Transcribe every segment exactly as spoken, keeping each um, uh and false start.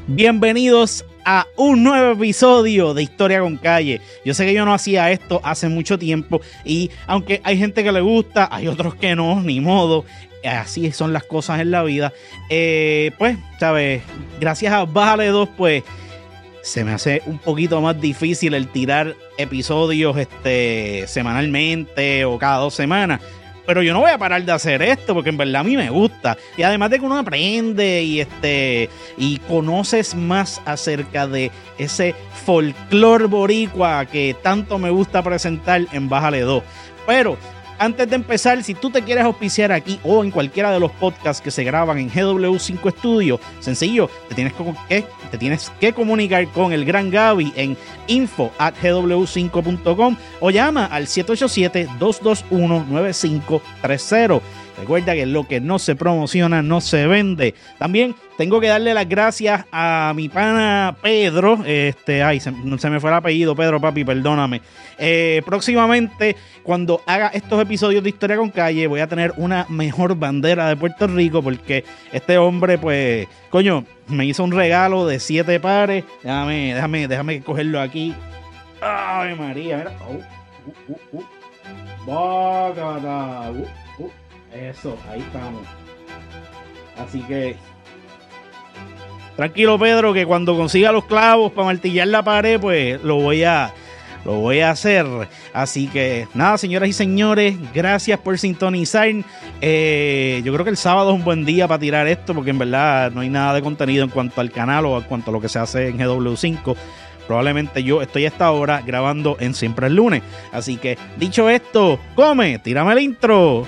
Bienvenidos a un nuevo episodio de Historia con Calle. Yo sé que yo no hacía esto hace mucho tiempo y aunque hay gente que le gusta, hay otros que no, ni modo. Así son las cosas en la vida. Eh, pues, ¿sabes? Gracias a Bájale dos, pues se me hace un poquito más difícil el tirar episodios este, semanalmente o cada dos semanas. Pero yo no voy a parar de hacer esto porque en verdad a mí me gusta. Y además de que uno aprende y este y conoces más acerca de ese folclore boricua que tanto me gusta presentar en Bájale dos. Pero antes de empezar, si tú te quieres auspiciar aquí o en cualquiera de los podcasts que se graban en G W cinco Studio, sencillo, te tienes que, te tienes que comunicar con el gran Gaby en info at g w cinco punto com o llama al siete ocho siete, dos dos uno, nueve cinco tres cero. Recuerda que lo que no se promociona no se vende. También tengo que darle las gracias a mi pana Pedro. Este, ay, se, se me fue el apellido, Pedro, papi, perdóname. Eh, próximamente, cuando haga estos episodios de Historia con Calle, voy a tener una mejor bandera de Puerto Rico porque este hombre, pues, coño, me hizo un regalo de siete pares. Déjame, déjame, déjame cogerlo aquí. Ay, María, mira. Oh, uh, uh, uh. Bácata. Uh, uh. Eso, ahí estamos. Así que tranquilo, Pedro, que cuando consiga los clavos para martillar la pared, pues lo voy a lo voy a hacer. Así que nada, señoras y señores, gracias por sintonizar. Eh, yo creo que el sábado es un buen día para tirar esto, porque en verdad no hay nada de contenido en cuanto al canal o en cuanto a lo que se hace en G W cinco. Probablemente yo estoy a esta hora grabando en Siempre el Lunes. Así que dicho esto, come, tírame el intro.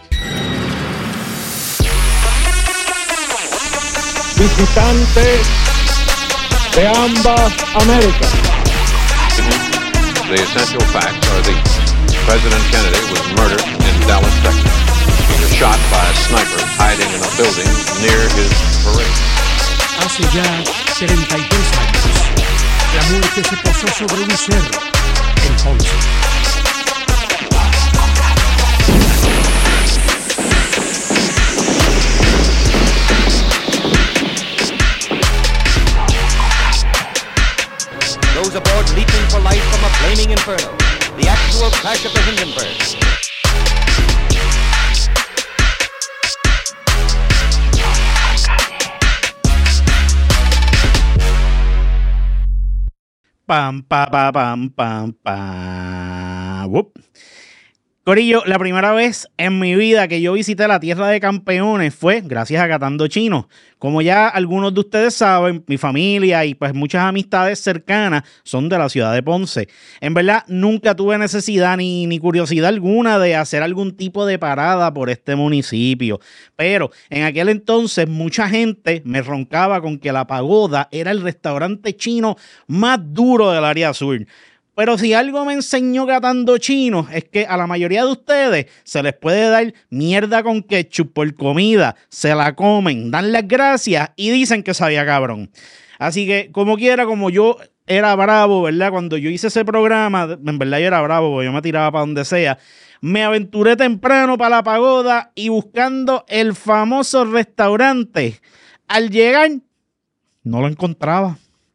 Visitantes de ambas Américas. The essential facts are these. President Kennedy was murdered in Dallas, Texas. He was shot by a sniper hiding in a building near his parade. Hace ya treinta y tres años, la muerte se posó sobre un cerro en Ponce. Those aboard leaping for life from a flaming inferno. The actual crash of the Hindenburg. Pam, pa, pa, pam, pam, pam. Whoop. Corillo, la primera vez en mi vida que yo visité la tierra de campeones fue gracias a Catando Chino. Como ya algunos de ustedes saben, mi familia y pues muchas amistades cercanas son de la ciudad de Ponce. En verdad, nunca tuve necesidad ni, ni curiosidad alguna de hacer algún tipo de parada por este municipio. Pero en aquel entonces mucha gente me roncaba con que La Pagoda era el restaurante chino más duro del área sur. Pero si algo me enseñó Catando Chino es que a la mayoría de ustedes se les puede dar mierda con ketchup por comida, se la comen, dan las gracias y dicen que sabía cabrón. Así que como quiera, como yo era bravo, ¿verdad? Cuando yo hice ese programa, en verdad yo era bravo porque yo me tiraba para donde sea. Me aventuré temprano para La Pagoda y buscando el famoso restaurante. Al llegar, no lo encontraba.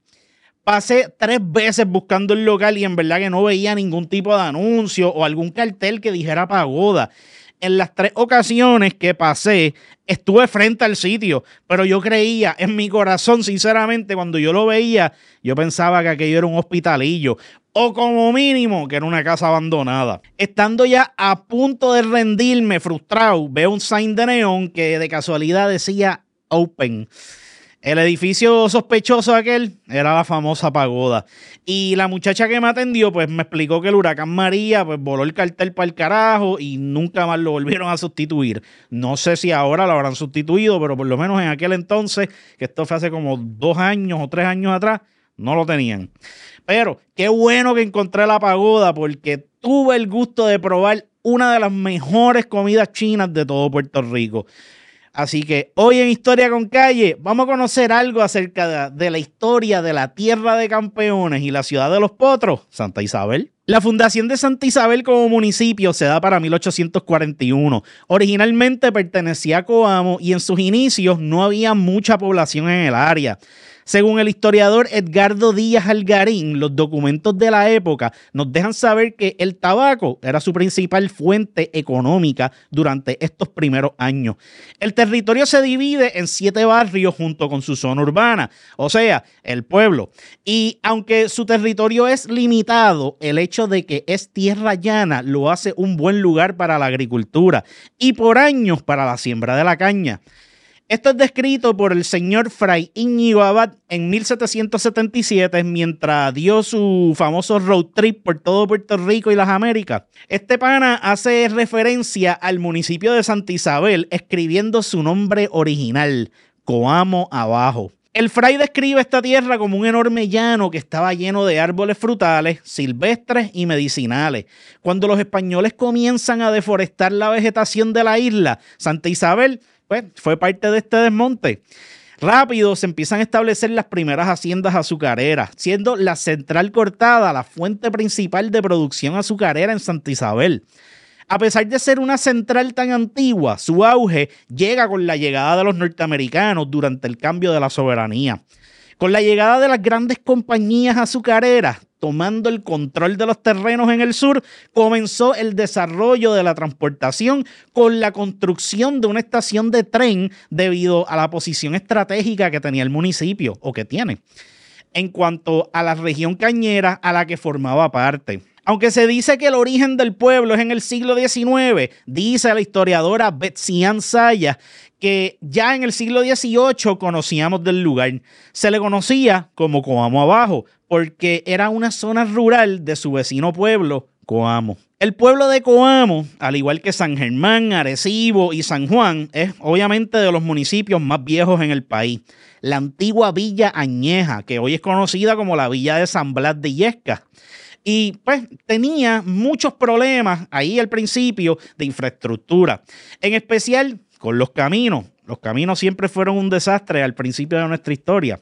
Pasé tres veces buscando el local y en verdad que no veía ningún tipo de anuncio o algún cartel que dijera Pagoda. En las tres ocasiones que pasé, estuve frente al sitio, pero yo creía en mi corazón, sinceramente, cuando yo lo veía, yo pensaba que aquello era un hospitalillo o como mínimo que era una casa abandonada. Estando ya a punto de rendirme, frustrado, veo un sign de neón que de casualidad decía Open. El edificio sospechoso aquel era la famosa Pagoda. Y la muchacha que me atendió, pues me explicó que el huracán María, pues voló el cartel para el carajo y nunca más lo volvieron a sustituir. No sé si ahora lo habrán sustituido, pero por lo menos en aquel entonces, que esto fue hace como dos años o tres años atrás, no lo tenían. Pero qué bueno que encontré la Pagoda porque tuve el gusto de probar una de las mejores comidas chinas de todo Puerto Rico. Así que hoy en Historia con Calle vamos a conocer algo acerca de, de la historia de la tierra de campeones y la ciudad de los potros, Santa Isabel. La fundación de Santa Isabel como municipio se da para mil ochocientos cuarenta y uno. Originalmente pertenecía a Coamo y en sus inicios no había mucha población en el área. Según el historiador Edgardo Díaz Algarín, los documentos de la época nos dejan saber que el tabaco era su principal fuente económica durante estos primeros años. El territorio se divide en siete barrios junto con su zona urbana, o sea, el pueblo. Y aunque su territorio es limitado, el hecho de que es tierra llana lo hace un buen lugar para la agricultura y por años para la siembra de la caña. Esto es descrito por el señor Fray Íñigo Abad en mil setecientos setenta y siete mientras dio su famoso road trip por todo Puerto Rico y las Américas. Este pana hace referencia al municipio de Santa Isabel escribiendo su nombre original, Coamo Abajo. El fray describe esta tierra como un enorme llano que estaba lleno de árboles frutales, silvestres y medicinales. Cuando los españoles comienzan a deforestar la vegetación de la isla, Santa Isabel pues, fue parte de este desmonte. Rápido se empiezan a establecer las primeras haciendas azucareras, siendo la Central Cortada la fuente principal de producción azucarera en Santa Isabel. A pesar de ser una central tan antigua, su auge llega con la llegada de los norteamericanos durante el cambio de la soberanía. Con la llegada de las grandes compañías azucareras, tomando el control de los terrenos en el sur, comenzó el desarrollo de la transportación con la construcción de una estación de tren debido a la posición estratégica que tenía el municipio, o que tiene, en cuanto a la región cañera a la que formaba parte. Aunque se dice que el origen del pueblo es en el siglo diecinueve, dice la historiadora Betsy Ann Sayas que ya en el siglo dieciocho conocíamos del lugar. Se le conocía como Coamo Abajo porque era una zona rural de su vecino pueblo, Coamo. El pueblo de Coamo, al igual que San Germán, Arecibo y San Juan, es obviamente de los municipios más viejos en el país. La antigua Villa Añeja, que hoy es conocida como la Villa de San Blas de Illescas. Y pues tenía muchos problemas ahí al principio de infraestructura, en especial con los caminos. Los caminos siempre fueron un desastre al principio de nuestra historia.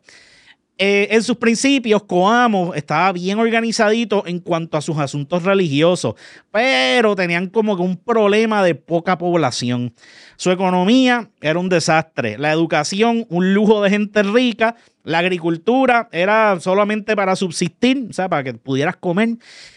Eh, en sus principios, Coamo estaba bien organizadito en cuanto a sus asuntos religiosos, pero tenían como que un problema de poca población. Su economía era un desastre, la educación un lujo de gente rica, la agricultura era solamente para subsistir, o sea, para que pudieras comer,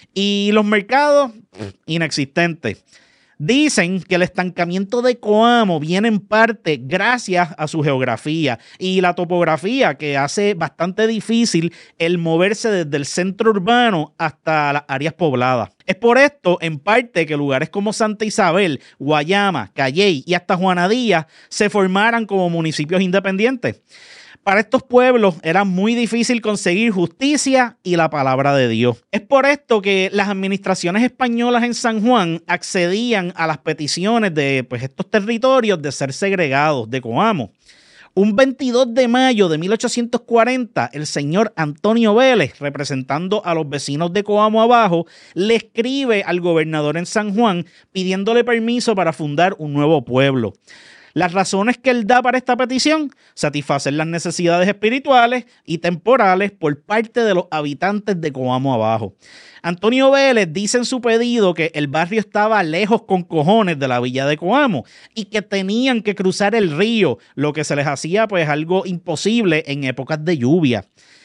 y los mercados inexistentes. Dicen que el estancamiento de Coamo viene en parte gracias a su geografía y la topografía que hace bastante difícil el moverse desde el centro urbano hasta las áreas pobladas. Es por esto, en parte, que lugares como Santa Isabel, Guayama, Calley y hasta Juanadía se formaran como municipios independientes. Para estos pueblos era muy difícil conseguir justicia y la palabra de Dios. Es por esto que las administraciones españolas en San Juan accedían a las peticiones de pues, estos territorios de ser segregados de Coamo. Un veintidós de mayo de mil ochocientos cuarenta, el señor Antonio Vélez, representando a los vecinos de Coamo Abajo, le escribe al gobernador en San Juan pidiéndole permiso para fundar un nuevo pueblo. Las razones que él da para esta petición: satisfacer las necesidades espirituales y temporales por parte de los habitantes de Coamo Abajo. Antonio Vélez dice en su pedido que el barrio estaba lejos con cojones de la villa de Coamo y que tenían que cruzar el río, lo que se les hacía pues algo imposible en épocas de lluvia.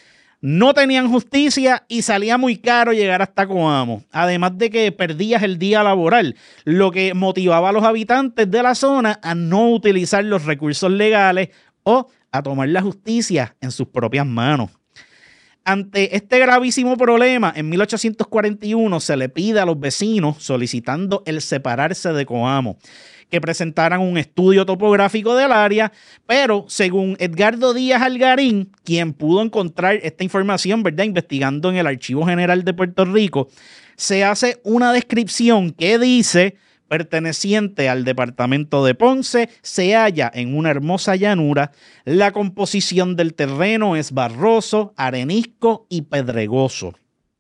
No tenían justicia y salía muy caro llegar hasta Coamo, además de que perdías el día laboral, lo que motivaba a los habitantes de la zona a no utilizar los recursos legales o a tomar la justicia en sus propias manos. Ante este gravísimo problema, en mil ochocientos cuarenta y uno se le pide a los vecinos solicitando el separarse de Coamo, que presentaran un estudio topográfico del área, pero según Edgardo Díaz Algarín, quien pudo encontrar esta información, ¿verdad?, investigando en el Archivo General de Puerto Rico, se hace una descripción que dice: perteneciente al departamento de Ponce, se halla en una hermosa llanura. La composición del terreno es barroso, arenisco y pedregoso.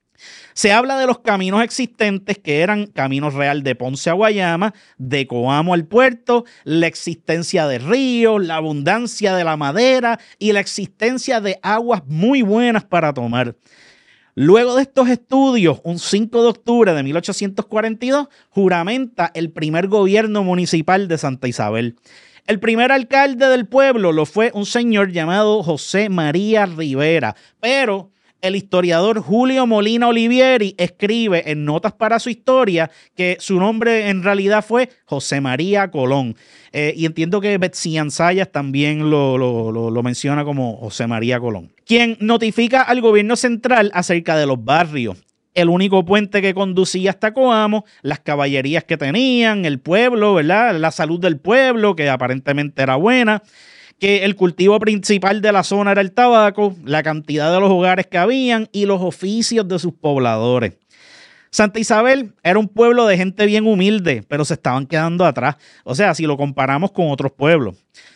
Se habla de los caminos existentes, que eran Camino Real de Ponce a Guayama, de Coamo al puerto, la existencia de ríos, la abundancia de la madera y la existencia de aguas muy buenas para tomar. Luego de estos estudios, un cinco de octubre de mil ochocientos cuarenta y dos, juramenta el primer gobierno municipal de Santa Isabel. El primer alcalde del pueblo lo fue un señor llamado José María Rivera, pero el historiador Julio Molina Olivieri escribe en Notas para su historia que su nombre en realidad fue José María Colón. Eh, y entiendo que Betsy Ansayas también lo, lo, lo, lo menciona como José María Colón, quien notifica al gobierno central acerca de los barrios, el único puente que conducía hasta Coamo, las caballerías que tenían, el pueblo, ¿verdad? La salud del pueblo, que aparentemente era buena, que el cultivo principal de la zona era el tabaco, la cantidad de los hogares que habían y los oficios de sus pobladores. Santa Isabel era un pueblo de gente bien humilde, pero se estaban quedando atrás. O sea, si lo comparamos con otros pueblos.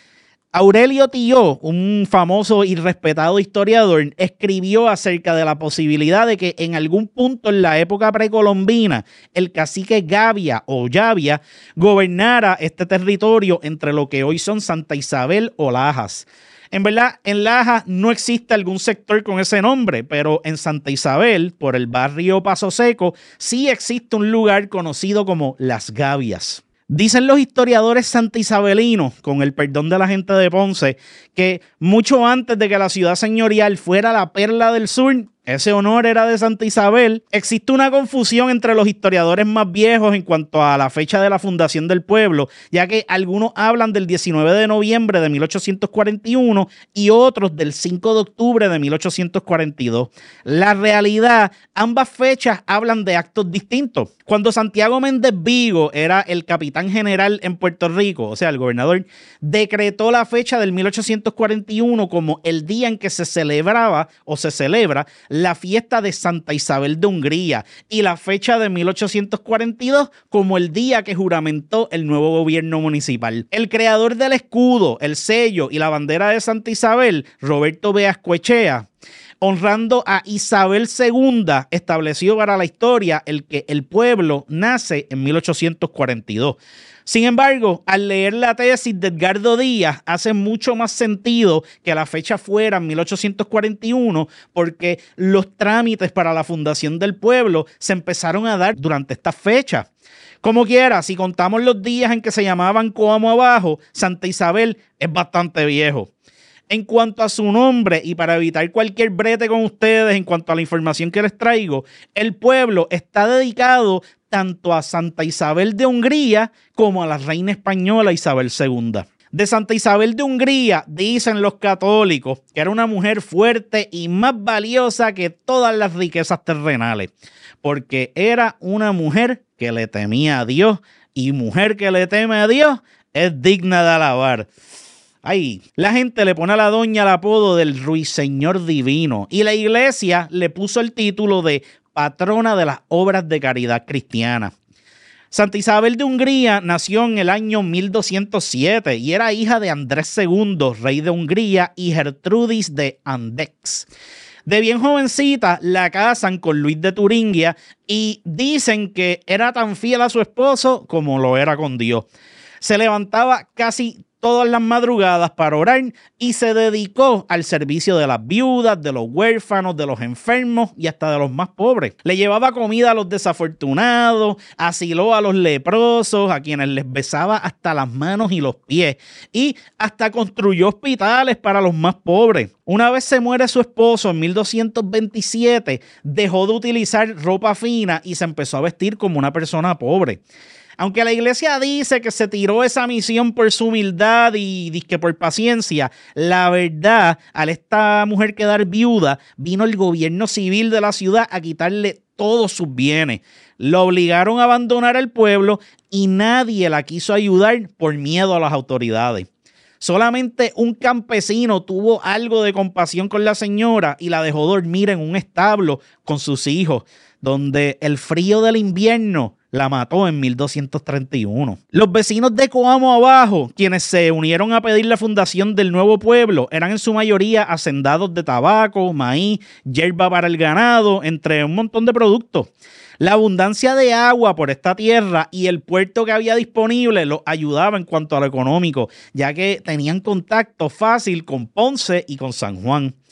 Aurelio Tilló, un famoso y respetado historiador, escribió acerca de la posibilidad de que en algún punto en la época precolombina el cacique Gavia o Llavia gobernara este territorio entre lo que hoy son Santa Isabel o Lajas. En verdad, en Lajas no existe algún sector con ese nombre, pero en Santa Isabel, por el barrio Paso Seco, sí existe un lugar conocido como Las Gavias. Dicen los historiadores santaisabelinos, con el perdón de la gente de Ponce, que mucho antes de que la ciudad señorial fuera la perla del sur, ese honor era de Santa Isabel. Existe una confusión entre los historiadores más viejos en cuanto a la fecha de la fundación del pueblo, ya que algunos hablan del diecinueve de noviembre de mil ochocientos cuarenta y uno y otros del cinco de octubre de mil ochocientos cuarenta y dos. La realidad, ambas fechas hablan de actos distintos. Cuando Santiago Méndez Vigo era el capitán general en Puerto Rico, o sea, el gobernador, decretó la fecha del mil ochocientos cuarenta y uno como el día en que se celebraba o se celebra la fiesta de Santa Isabel de Hungría y la fecha de mil ochocientos cuarenta y dos como el día que juramentó el nuevo gobierno municipal. El creador del escudo, el sello y la bandera de Santa Isabel, Roberto Beascoechea, honrando a Isabel segunda, estableció para la historia el que el pueblo nace en mil ochocientos cuarenta y dos. Sin embargo, al leer la tesis de Edgardo Díaz, hace mucho más sentido que la fecha fuera en mil ochocientos cuarenta y uno, porque los trámites para la fundación del pueblo se empezaron a dar durante esta fecha. Como quiera, si contamos los días en que se llamaban Coamo Abajo, Santa Isabel es bastante viejo. En cuanto a su nombre, y para evitar cualquier brete con ustedes en cuanto a la información que les traigo, el pueblo está dedicado tanto a Santa Isabel de Hungría como a la reina española Isabel segunda. De Santa Isabel de Hungría dicen los católicos que era una mujer fuerte y más valiosa que todas las riquezas terrenales, porque era una mujer que le temía a Dios, y mujer que le teme a Dios es digna de alabar. Ay, la gente le pone a la doña el apodo del Ruiseñor Divino y la iglesia le puso el título de patrona de las obras de caridad cristiana. Santa Isabel de Hungría nació en el año mil doscientos siete y era hija de Andrés segundo, rey de Hungría, y Gertrudis de Andechs. De bien jovencita la casan con Luis de Turingia y dicen que era tan fiel a su esposo como lo era con Dios. Se levantaba casi todas las madrugadas para orar y se dedicó al servicio de las viudas, de los huérfanos, de los enfermos y hasta de los más pobres. Le llevaba comida a los desafortunados, asiló a los leprosos, a quienes les besaba hasta las manos y los pies, y hasta construyó hospitales para los más pobres. Una vez se muere su esposo en mil doscientos veintisiete, dejó de utilizar ropa fina y se empezó a vestir como una persona pobre. Aunque la iglesia dice que se tiró esa misión por su humildad y disque por paciencia, la verdad, al esta mujer quedar viuda, vino el gobierno civil de la ciudad a quitarle todos sus bienes. La obligaron a abandonar el pueblo y nadie la quiso ayudar por miedo a las autoridades. Solamente un campesino tuvo algo de compasión con la señora y la dejó dormir en un establo con sus hijos, donde el frío del invierno la mató en mil doscientos treinta y uno. Los vecinos de Coamo Abajo, quienes se unieron a pedir la fundación del nuevo pueblo, eran en su mayoría hacendados de tabaco, maíz, hierba para el ganado, entre un montón de productos. La abundancia de agua por esta tierra y el puerto que había disponible los ayudaba en cuanto a lo económico, ya que tenían contacto fácil con Ponce y con San Juan.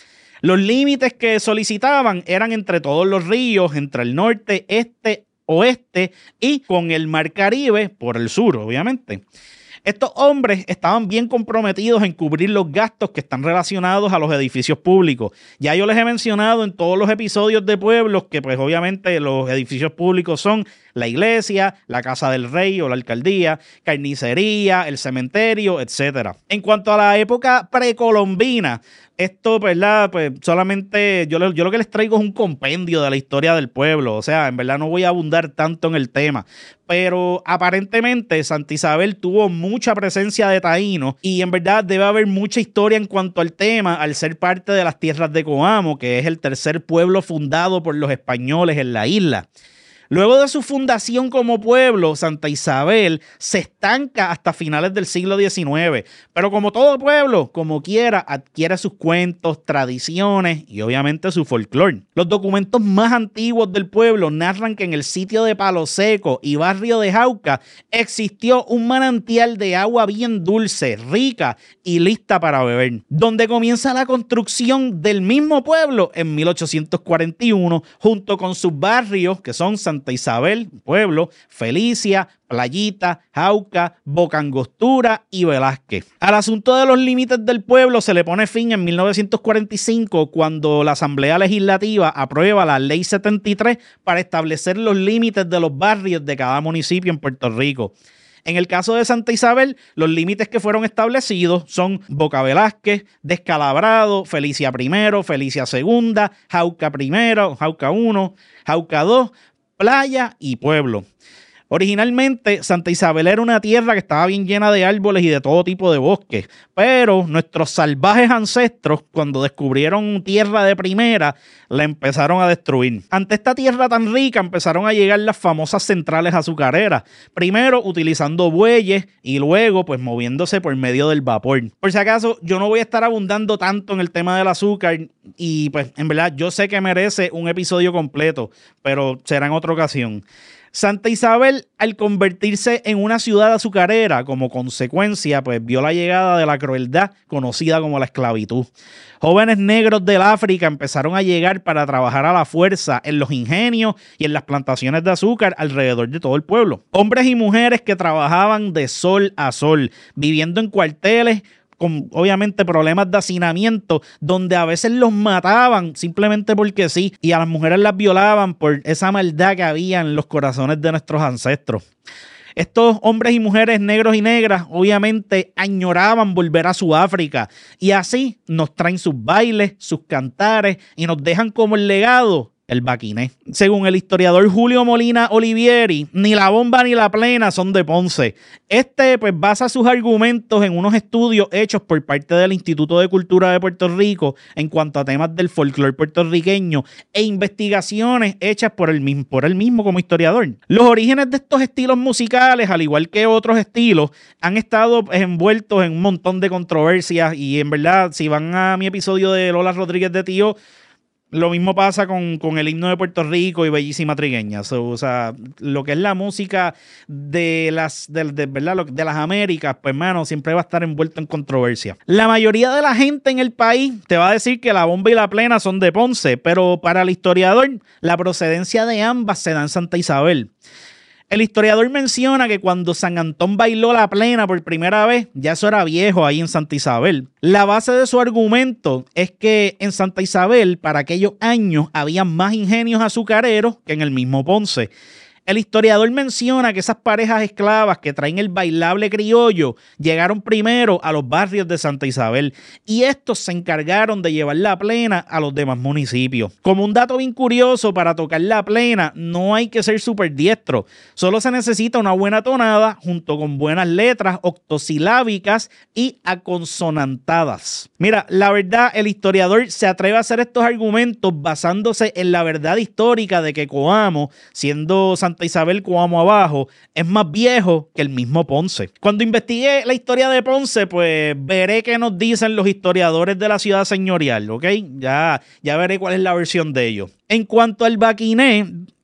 Los límites que solicitaban eran entre todos los ríos, entre el norte, este, oeste y con el Mar Caribe por el sur, obviamente. Estos hombres estaban bien comprometidos en cubrir los gastos que están relacionados a los edificios públicos. Ya yo les he mencionado en todos los episodios de Pueblos que pues obviamente los edificios públicos son la iglesia, la casa del rey o la alcaldía, carnicería, el cementerio, etcétera. En cuanto a la época precolombina, esto, ¿verdad? Pues solamente yo, yo lo que les traigo es un compendio de la historia del pueblo. O sea, en verdad no voy a abundar tanto en el tema. Pero aparentemente Santa Isabel tuvo mucha presencia de taínos y en verdad debe haber mucha historia en cuanto al tema al ser parte de las tierras de Coamo, que es el tercer pueblo fundado por los españoles en la isla. Luego de su fundación como pueblo, Santa Isabel se estanca hasta finales del siglo diecinueve, pero como todo pueblo, como quiera, adquiere sus cuentos, tradiciones y obviamente su folclore. Los documentos más antiguos del pueblo narran que en el sitio de Palo Seco y barrio de Jauca existió un manantial de agua bien dulce, rica y lista para beber, donde comienza la construcción del mismo pueblo en mil ochocientos cuarenta y uno, junto con sus barrios que son Santa Isabel, Pueblo, Felicia, Playita, Jauca, Boca Angostura y Velázquez. Al asunto de los límites del pueblo se le pone fin en mil novecientos cuarenta y cinco cuando la Asamblea Legislativa aprueba la Ley setenta y tres para establecer los límites de los barrios de cada municipio en Puerto Rico. En el caso de Santa Isabel, los límites que fueron establecidos son Boca Velázquez, Descalabrado, Felicia primero, Felicia segunda, Jauca primero, Jauca uno, Jauca dos, Playa y Pueblo. Originalmente, Santa Isabel era una tierra que estaba bien llena de árboles y de todo tipo de bosques, pero nuestros salvajes ancestros, cuando descubrieron tierra de primera, la empezaron a destruir. Ante esta tierra tan rica, empezaron a llegar las famosas centrales azucareras, primero utilizando bueyes y luego pues moviéndose por medio del vapor. Por si acaso, yo no voy a estar abundando tanto en el tema del azúcar y pues en verdad yo sé que merece un episodio completo, pero será en otra ocasión. Santa Isabel, al convertirse en una ciudad azucarera, como consecuencia, pues vio la llegada de la crueldad conocida como la esclavitud. Jóvenes negros del África empezaron a llegar para trabajar a la fuerza en los ingenios y en las plantaciones de azúcar alrededor de todo el pueblo. Hombres y mujeres que trabajaban de sol a sol, viviendo en cuarteles, con obviamente problemas de hacinamiento, donde a veces los mataban simplemente porque sí, y a las mujeres las violaban por esa maldad que había en los corazones de nuestros ancestros. Estos hombres y mujeres negros y negras obviamente añoraban volver a su África y así nos traen sus bailes, sus cantares y nos dejan como el legado el baquiné. Según el historiador Julio Molina Olivieri, ni la bomba ni la plena son de Ponce. Este pues basa sus argumentos en unos estudios hechos por parte del Instituto de Cultura de Puerto Rico en cuanto a temas del folclore puertorriqueño e investigaciones hechas por él mismo, por él mismo como historiador. Los orígenes de estos estilos musicales, al igual que otros estilos, han estado envueltos en un montón de controversias y en verdad, si van a mi episodio de Lola Rodríguez de Tío, lo mismo pasa con, con el himno de Puerto Rico y Bellísima Trigueña. So, o sea, lo que es la música de las, de, de, ¿verdad? de las Américas, pues, hermano, siempre va a estar envuelto en controversia. La mayoría de la gente en el país te va a decir que la bomba y la plena son de Ponce, pero para el historiador, la procedencia de ambas se da en Santa Isabel. El historiador menciona que cuando San Antón bailó la plena por primera vez, ya eso era viejo ahí en Santa Isabel. La base de su argumento es que en Santa Isabel, para aquellos años, había más ingenios azucareros que en el mismo Ponce. El historiador menciona que esas parejas esclavas que traen el bailable criollo llegaron primero a los barrios de Santa Isabel y estos se encargaron de llevar la plena a los demás municipios. Como un dato bien curioso, para tocar la plena no hay que ser súper diestro, solo se necesita una buena tonada junto con buenas letras octosilábicas y aconsonantadas. Mira, la verdad, el historiador se atreve a hacer estos argumentos basándose en la verdad histórica de que Coamo, siendo Santa Santa Isabel Coamo abajo, es más viejo que el mismo Ponce. Cuando investigué la historia de Ponce, pues veré qué nos dicen los historiadores de la ciudad señorial, ¿ok? Ya, ya veré cuál es la versión de ellos. En cuanto al baquiné,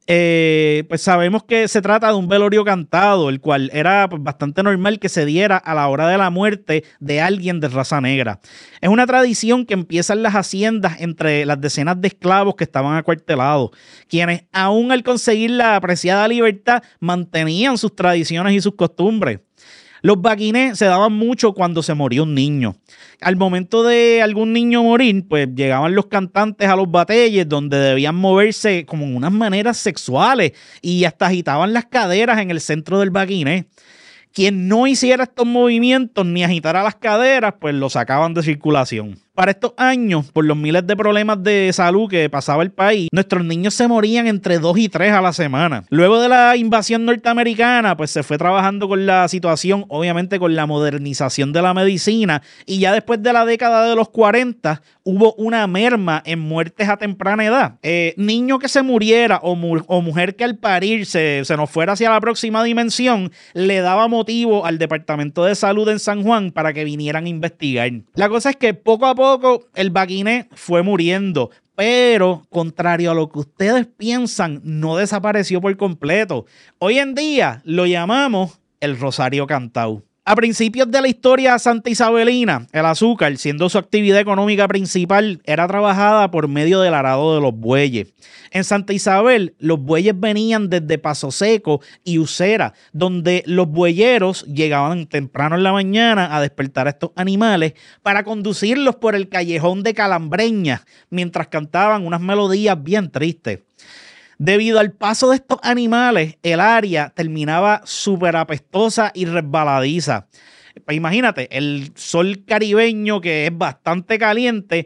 Eh, pues sabemos que se trata de un velorio cantado, el cual era pues, bastante normal que se diera a la hora de la muerte de alguien de raza negra. Es una tradición que empieza en las haciendas entre las decenas de esclavos que estaban acuartelados, quienes aún al conseguir la apreciada libertad mantenían sus tradiciones y sus costumbres. Los baquinés se daban mucho cuando se moría un niño. Al momento de algún niño morir, pues llegaban los cantantes a los batelles donde debían moverse como en unas maneras sexuales y hasta agitaban las caderas en el centro del baquiné. Quien no hiciera estos movimientos ni agitara las caderas, pues lo sacaban de circulación. Para estos años, por los miles de problemas de salud que pasaba el país, nuestros niños se morían entre dos y tres a la semana. Luego de la invasión norteamericana, pues se fue trabajando con la situación, obviamente con la modernización de la medicina, y ya después de la década de los cuarenta, hubo una merma en muertes a temprana edad. Eh, niño que se muriera o, mu- o mujer que al parir se, se nos fuera hacia la próxima dimensión, le daba motivo al Departamento de Salud en San Juan para que vinieran a investigar. La cosa es que poco a poco el baquiné fue muriendo, pero contrario a lo que ustedes piensan, no desapareció por completo. Hoy en día lo llamamos el Rosario Cantao. A principios de la historia santa isabelina, el azúcar, siendo su actividad económica principal, era trabajada por medio del arado de los bueyes. En Santa Isabel, los bueyes venían desde Paso Seco y Ucera, donde los bueyeros llegaban temprano en la mañana a despertar a estos animales para conducirlos por el callejón de Calambreñas, mientras cantaban unas melodías bien tristes. Debido al paso de estos animales, el área terminaba súper apestosa y resbaladiza. Imagínate, el sol caribeño, que es bastante caliente,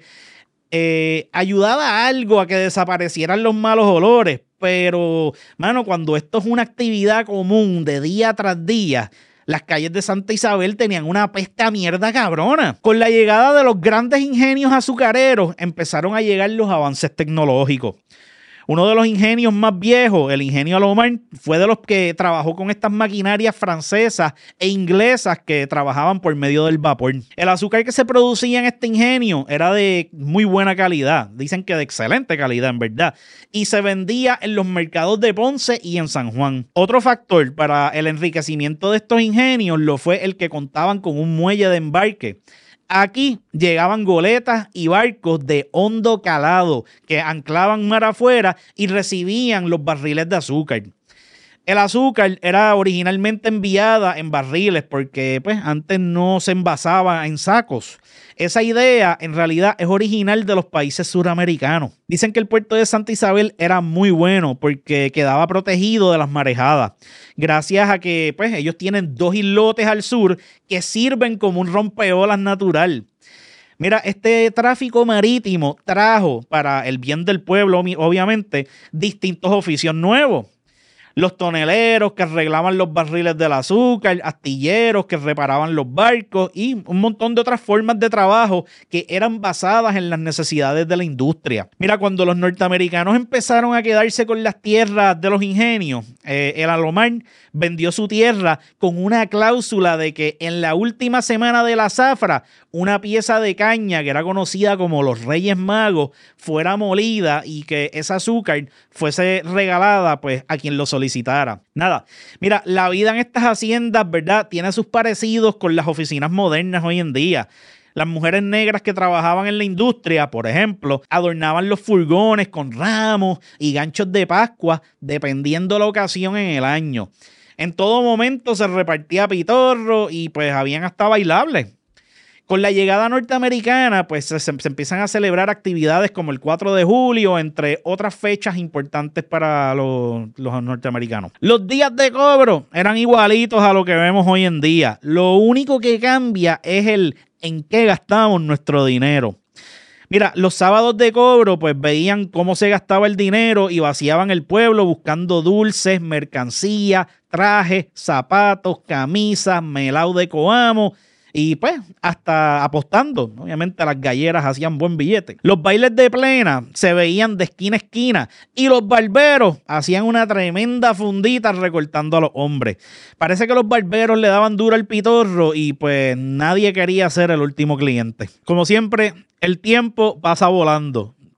eh, ayudaba algo a que desaparecieran los malos olores. Pero, mano, cuando esto es una actividad común de día tras día, las calles de Santa Isabel tenían una peste a mierda cabrona. Con la llegada de los grandes ingenios azucareros, empezaron a llegar los avances tecnológicos. Uno de los ingenios más viejos, el ingenio Alomar, fue de los que trabajó con estas maquinarias francesas e inglesas que trabajaban por medio del vapor. El azúcar que se producía en este ingenio era de muy buena calidad, dicen que de excelente calidad en verdad, y se vendía en los mercados de Ponce y en San Juan. Otro factor para el enriquecimiento de estos ingenios lo fue el que contaban con un muelle de embarque. Aquí llegaban goletas y barcos de hondo calado que anclaban mar afuera y recibían los barriles de azúcar. El azúcar era originalmente enviada en barriles porque pues, antes no se envasaba en sacos. Esa idea en realidad es original de los países suramericanos. Dicen que el puerto de Santa Isabel era muy bueno porque quedaba protegido de las marejadas. Gracias a que pues, ellos tienen dos islotes al sur que sirven como un rompeolas natural. Mira, este tráfico marítimo trajo para el bien del pueblo, obviamente, distintos oficios nuevos. Los toneleros que arreglaban los barriles del azúcar, astilleros que reparaban los barcos y un montón de otras formas de trabajo que eran basadas en las necesidades de la industria. Mira, cuando los norteamericanos empezaron a quedarse con las tierras de los ingenios, eh, el Alomar vendió su tierra con una cláusula de que en la última semana de la zafra, una pieza de caña que era conocida como los Reyes Magos fuera molida y que ese azúcar fuese regalada pues a quien lo solicitara. Nada, mira, la vida en estas haciendas, ¿verdad?, tiene sus parecidos con las oficinas modernas hoy en día. Las mujeres negras que trabajaban en la industria, por ejemplo, adornaban los furgones con ramos y ganchos de Pascua, dependiendo la ocasión en el año. En todo momento se repartía pitorro y pues habían hasta bailables. Con la llegada norteamericana, pues se, se empiezan a celebrar actividades como el cuatro de julio, entre otras fechas importantes para los, los norteamericanos. Los días de cobro eran igualitos a lo que vemos hoy en día. Lo único que cambia es el en qué gastamos nuestro dinero. Mira, los sábados de cobro pues veían cómo se gastaba el dinero y vaciaban el pueblo buscando dulces, mercancía, trajes, zapatos, camisas, melao de Coamo y pues hasta apostando. Obviamente las galleras hacían buen billete. Los bailes de plena se veían de esquina a esquina y los barberos hacían una tremenda fundita recortando a los hombres. Parece que los barberos le daban duro al pitorro y pues nadie quería ser el último cliente. Como siempre, el tiempo pasa volando.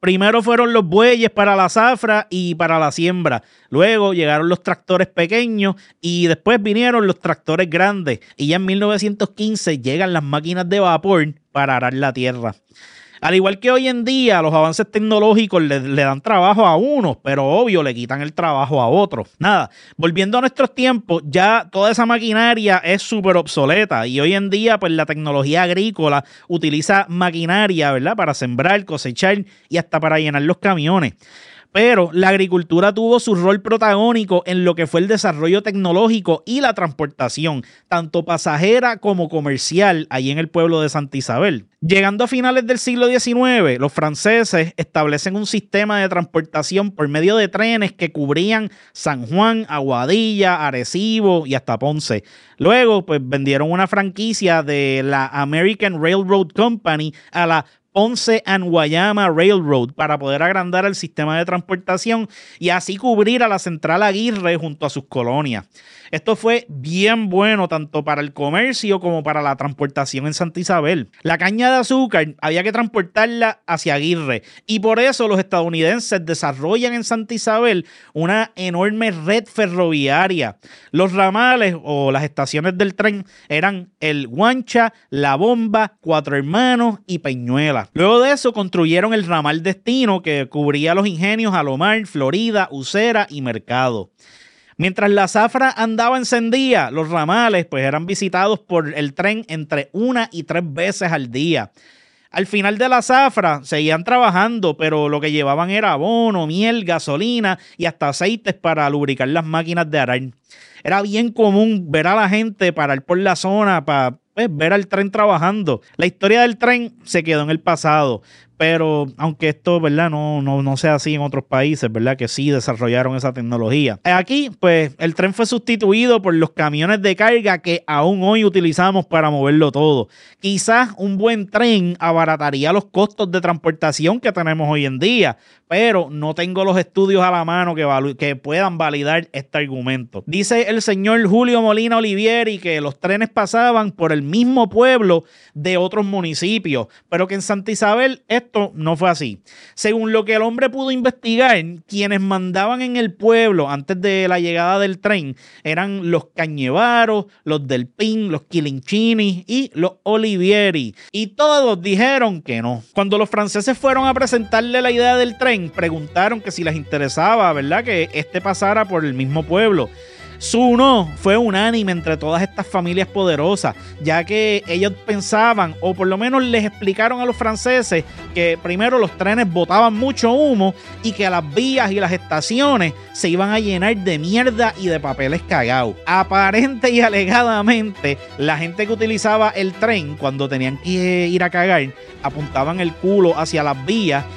Primero fueron los bueyes para la zafra y para la siembra. Luego llegaron los tractores pequeños y después vinieron los tractores grandes. Y ya en mil novecientos quince llegan las máquinas de vapor para arar la tierra. Al igual que hoy en día, los avances tecnológicos le, le dan trabajo a unos, pero obvio le quitan el trabajo a otros. Nada, volviendo a nuestros tiempos, ya toda esa maquinaria es súper obsoleta y hoy en día pues la tecnología agrícola utiliza maquinaria, ¿verdad? Para sembrar, cosechar y hasta para llenar los camiones. Pero la agricultura tuvo su rol protagónico en lo que fue el desarrollo tecnológico y la transportación, tanto pasajera como comercial, allí en el pueblo de Santa Isabel. Llegando a finales del siglo diecinueve, los franceses establecen un sistema de transportación por medio de trenes que cubrían San Juan, Aguadilla, Arecibo y hasta Ponce. Luego, pues vendieron una franquicia de la American Railroad Company a la Ponce and Guayama Railroad para poder agrandar el sistema de transportación y así cubrir a la Central Aguirre junto a sus colonias. Esto fue bien bueno tanto para el comercio como para la transportación en Santa Isabel. La caña de azúcar había que transportarla hacia Aguirre y por eso los estadounidenses desarrollan en Santa Isabel una enorme red ferroviaria. Los ramales o las estaciones del tren eran el Guancha, La Bomba, Cuatro Hermanos y Peñuela. Luego de eso construyeron el ramal Destino que cubría los ingenios Alomar, Florida, Ucera y Mercado. Mientras la zafra andaba encendida, los ramales pues eran visitados por el tren entre una y tres veces al día. Al final de la zafra seguían trabajando, pero lo que llevaban era abono, miel, gasolina y hasta aceites para lubricar las máquinas de arar. Era bien común ver a la gente parar por la zona para pues, ver al tren trabajando. La historia del tren se quedó en el pasado, pero aunque esto, ¿verdad? No, no, no sea así en otros países, ¿verdad? Que sí desarrollaron esa tecnología. Aquí, pues, el tren fue sustituido por los camiones de carga que aún hoy utilizamos para moverlo todo. Quizás un buen tren abarataría los costos de transportación que tenemos hoy en día, pero no tengo los estudios a la mano que, valu- que puedan validar este argumento. Dice el señor Julio Molina Olivieri que los trenes pasaban por el mismo pueblo de otros municipios, pero que en Santa Isabel esto no fue así. Según lo que el hombre pudo investigar, quienes mandaban en el pueblo antes de la llegada del tren eran los Cañevaros, los Del Pin, los Quilinchini y los Olivieri. Y todos dijeron que no. Cuando los franceses fueron a presentarle la idea del tren, preguntaron que si les interesaba, ¿verdad?, que este pasara por el mismo pueblo. Su no fue unánime entre todas estas familias poderosas, ya que ellos pensaban, o por lo menos les explicaron a los franceses, que primero los trenes botaban mucho humo y que las vías y las estaciones se iban a llenar de mierda y de papeles cagados. Aparente y alegadamente, la gente que utilizaba el tren cuando tenían que ir a cagar, apuntaban el culo hacia las vías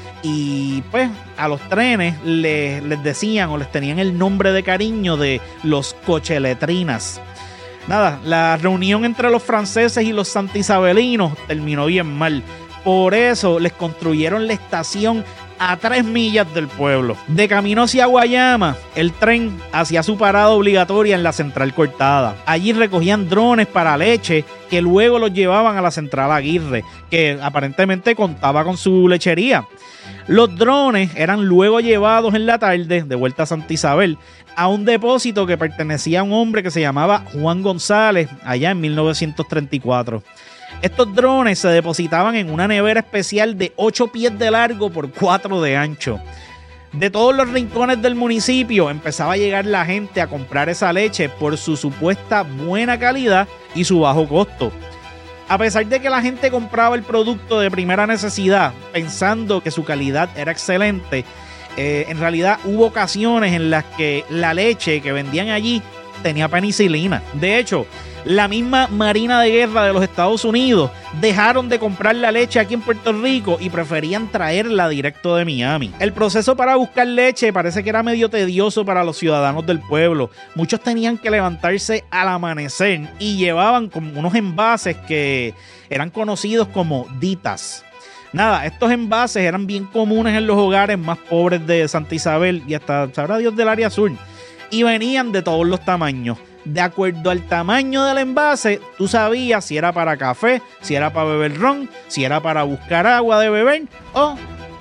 y pues a los trenes les, les decían o les tenían el nombre de cariño de los cocheletrinas. Nada, la reunión entre los franceses y los santisabelinos terminó bien mal. Por eso les construyeron la estación a tres millas del pueblo. De camino hacia Guayama, el tren hacía su parada obligatoria en la Central Cortada. Allí recogían drones para leche que luego los llevaban a la Central Aguirre, que aparentemente contaba con su lechería. Los drones eran luego llevados en la tarde de vuelta a Santa Isabel a un depósito que pertenecía a un hombre que se llamaba Juan González allá en mil novecientos treinta y cuatro. Estos drones se depositaban en una nevera especial de ocho pies de largo por cuatro de ancho. De todos los rincones del municipio empezaba a llegar la gente a comprar esa leche por su supuesta buena calidad y su bajo costo. A pesar de que la gente compraba el producto de primera necesidad pensando que su calidad era excelente, eh, en realidad hubo ocasiones en las que la leche que vendían allí tenía penicilina. De hecho, la misma Marina de Guerra de los Estados Unidos dejaron de comprar la leche aquí en Puerto Rico y preferían traerla directo de Miami. El proceso para buscar leche parece que era medio tedioso para los ciudadanos del pueblo. Muchos tenían que levantarse al amanecer y llevaban como unos envases que eran conocidos como ditas. Nada, estos envases eran bien comunes en los hogares más pobres de Santa Isabel y hasta, sabrá Dios, del área sur. Y venían de todos los tamaños. De acuerdo al tamaño del envase, tú sabías si era para café, si era para beber ron, si era para buscar agua de beber o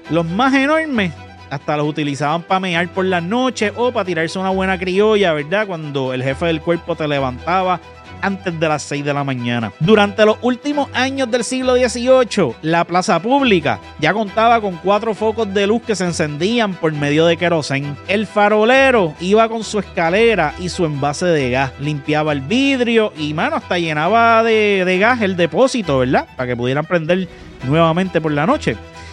Los más enormes hasta los utilizaban para mear por las noches o para tirarse una buena criolla, ¿verdad? Cuando el jefe del cuerpo te levantaba antes de las seis de la mañana. Durante los últimos años del siglo dieciocho, la plaza pública ya contaba con cuatro focos de luz que se encendían por medio de querosén. El farolero iba con su escalera y su envase de gas, limpiaba el vidrio y, mano, hasta llenaba de, de gas el depósito, ¿verdad? Para que pudieran prender nuevamente por la noche.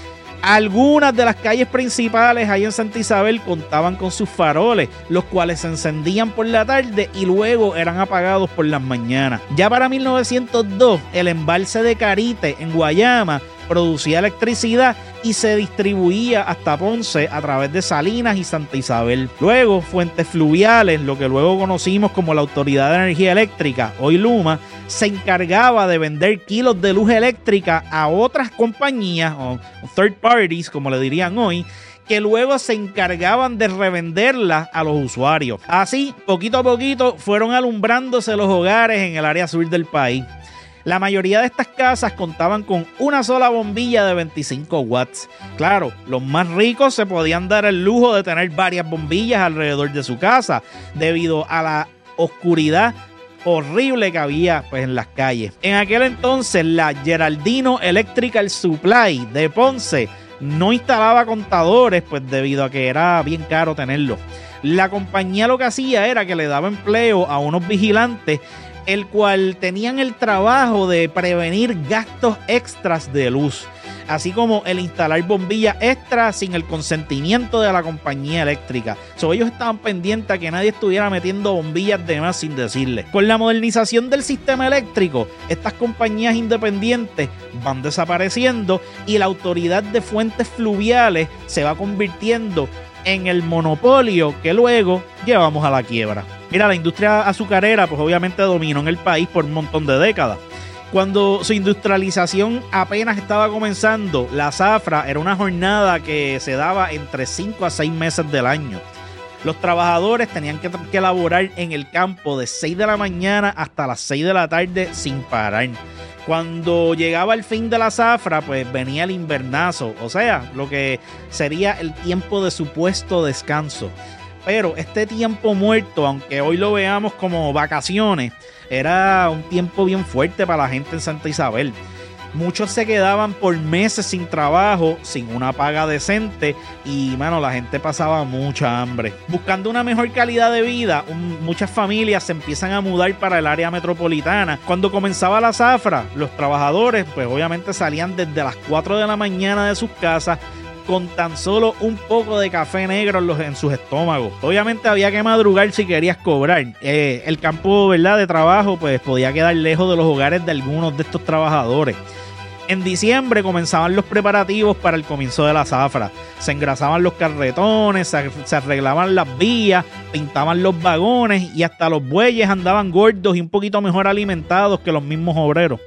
Algunas de las calles principales ahí en Santa Isabel contaban con sus faroles, los cuales se encendían por la tarde y luego eran apagados por las mañanas. Ya para mil novecientos dos, el embalse de Carite en Guayama producía electricidad y se distribuía hasta Ponce a través de Salinas y Santa Isabel. Luego, Fuentes Fluviales, lo que luego conocimos como la Autoridad de Energía Eléctrica, hoy Luma, se encargaba de vender kilos de luz eléctrica a otras compañías, o third parties, como le dirían hoy, que luego se encargaban de revenderla a los usuarios. Así, poquito a poquito, fueron alumbrándose los hogares en el área sur del país. La mayoría de estas casas contaban con una sola bombilla de veinticinco watts. Claro, los más ricos se podían dar el lujo de tener varias bombillas alrededor de su casa, debido a la oscuridad horrible que había, pues, en las calles. En aquel entonces, la Geraldino Electrical Supply de Ponce no instalaba contadores, pues debido a que era bien caro tenerlos. La compañía lo que hacía era que le daba empleo a unos vigilantes, el cual tenían el trabajo de prevenir gastos extras de luz, así como el instalar bombillas extras sin el consentimiento de la compañía eléctrica. So, ellos estaban pendientes a que nadie estuviera metiendo bombillas de más sin decirle. Con la modernización del sistema eléctrico, estas compañías independientes van desapareciendo y la Autoridad de Fuentes Fluviales se va convirtiendo en el monopolio que luego llevamos a la quiebra. Mira, la industria azucarera pues obviamente dominó en el país por un montón de décadas. Cuando su industrialización apenas estaba comenzando, la zafra era una jornada que se daba entre cinco a seis meses del año. Los trabajadores tenían que, que laborar en el campo de seis de la mañana hasta las seis de la tarde sin parar. Cuando llegaba el fin de la zafra, pues venía el invernazo, o sea, lo que sería el tiempo de supuesto descanso. Pero este tiempo muerto, aunque hoy lo veamos como vacaciones, era un tiempo bien fuerte para la gente en Santa Isabel. Muchos se quedaban por meses sin trabajo, sin una paga decente y, mano, la gente pasaba mucha hambre. Buscando una mejor calidad de vida, un, muchas familias se empiezan a mudar para el área metropolitana. Cuando comenzaba la zafra, los trabajadores, pues obviamente salían desde las cuatro de la mañana de sus casas con tan solo un poco de café negro en, los, en sus estómagos. Obviamente había que madrugar si querías cobrar. Eh, el campo, ¿verdad?, de trabajo pues podía quedar lejos de los hogares de algunos de estos trabajadores. En diciembre comenzaban los preparativos para el comienzo de la zafra. Se engrasaban los carretones, se, se arreglaban las vías, pintaban los vagones y hasta los bueyes andaban gordos y un poquito mejor alimentados que los mismos obreros.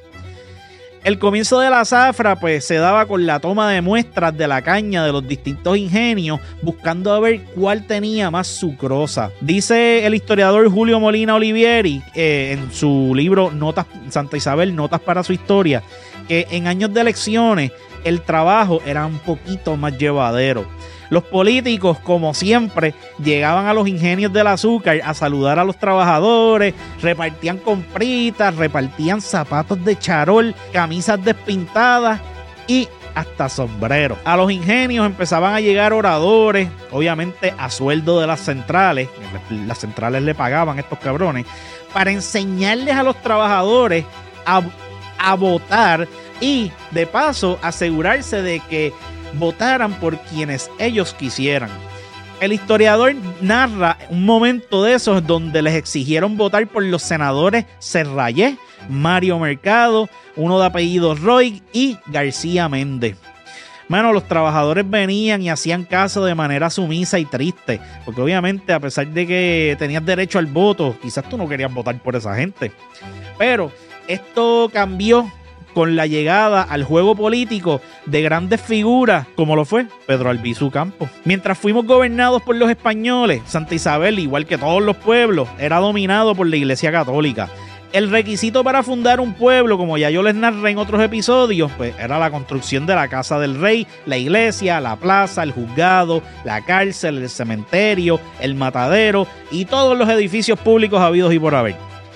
El comienzo de la zafra pues se daba con la toma de muestras de la caña de los distintos ingenios, buscando a ver cuál tenía más sucrosa. Dice el historiador Julio Molina Olivieri eh, en su libro Notas Santa Isabel, Notas para su Historia, que en años de elecciones el trabajo era un poquito más llevadero. Los políticos, como siempre, llegaban a los ingenios del azúcar a saludar a los trabajadores, repartían compritas, repartían zapatos de charol, camisas despintadas y hasta sombreros. A los ingenios empezaban a llegar oradores, obviamente a sueldo de las centrales, las centrales le pagaban a estos cabrones, para enseñarles a los trabajadores a, a votar y, de paso, asegurarse de que votaran por quienes ellos quisieran. El historiador narra un momento de esos donde les exigieron votar por los senadores Serrayé, Mario Mercado, uno de apellido Roy y García Méndez. Bueno, los trabajadores venían y hacían caso de manera sumisa y triste, porque obviamente a pesar de que tenías derecho al voto, quizás tú no querías votar por esa gente. Pero esto cambió con la llegada al juego político de grandes figuras como lo fue Pedro Albizu Campos. Mientras fuimos gobernados por los españoles, Santa Isabel, igual que todos los pueblos, era dominado por la Iglesia Católica. El requisito para fundar un pueblo, como ya yo les narré en otros episodios, pues era la construcción de la casa del rey, la iglesia, la plaza, el juzgado, la cárcel, el cementerio, el matadero y todos los edificios públicos habidos y por haber.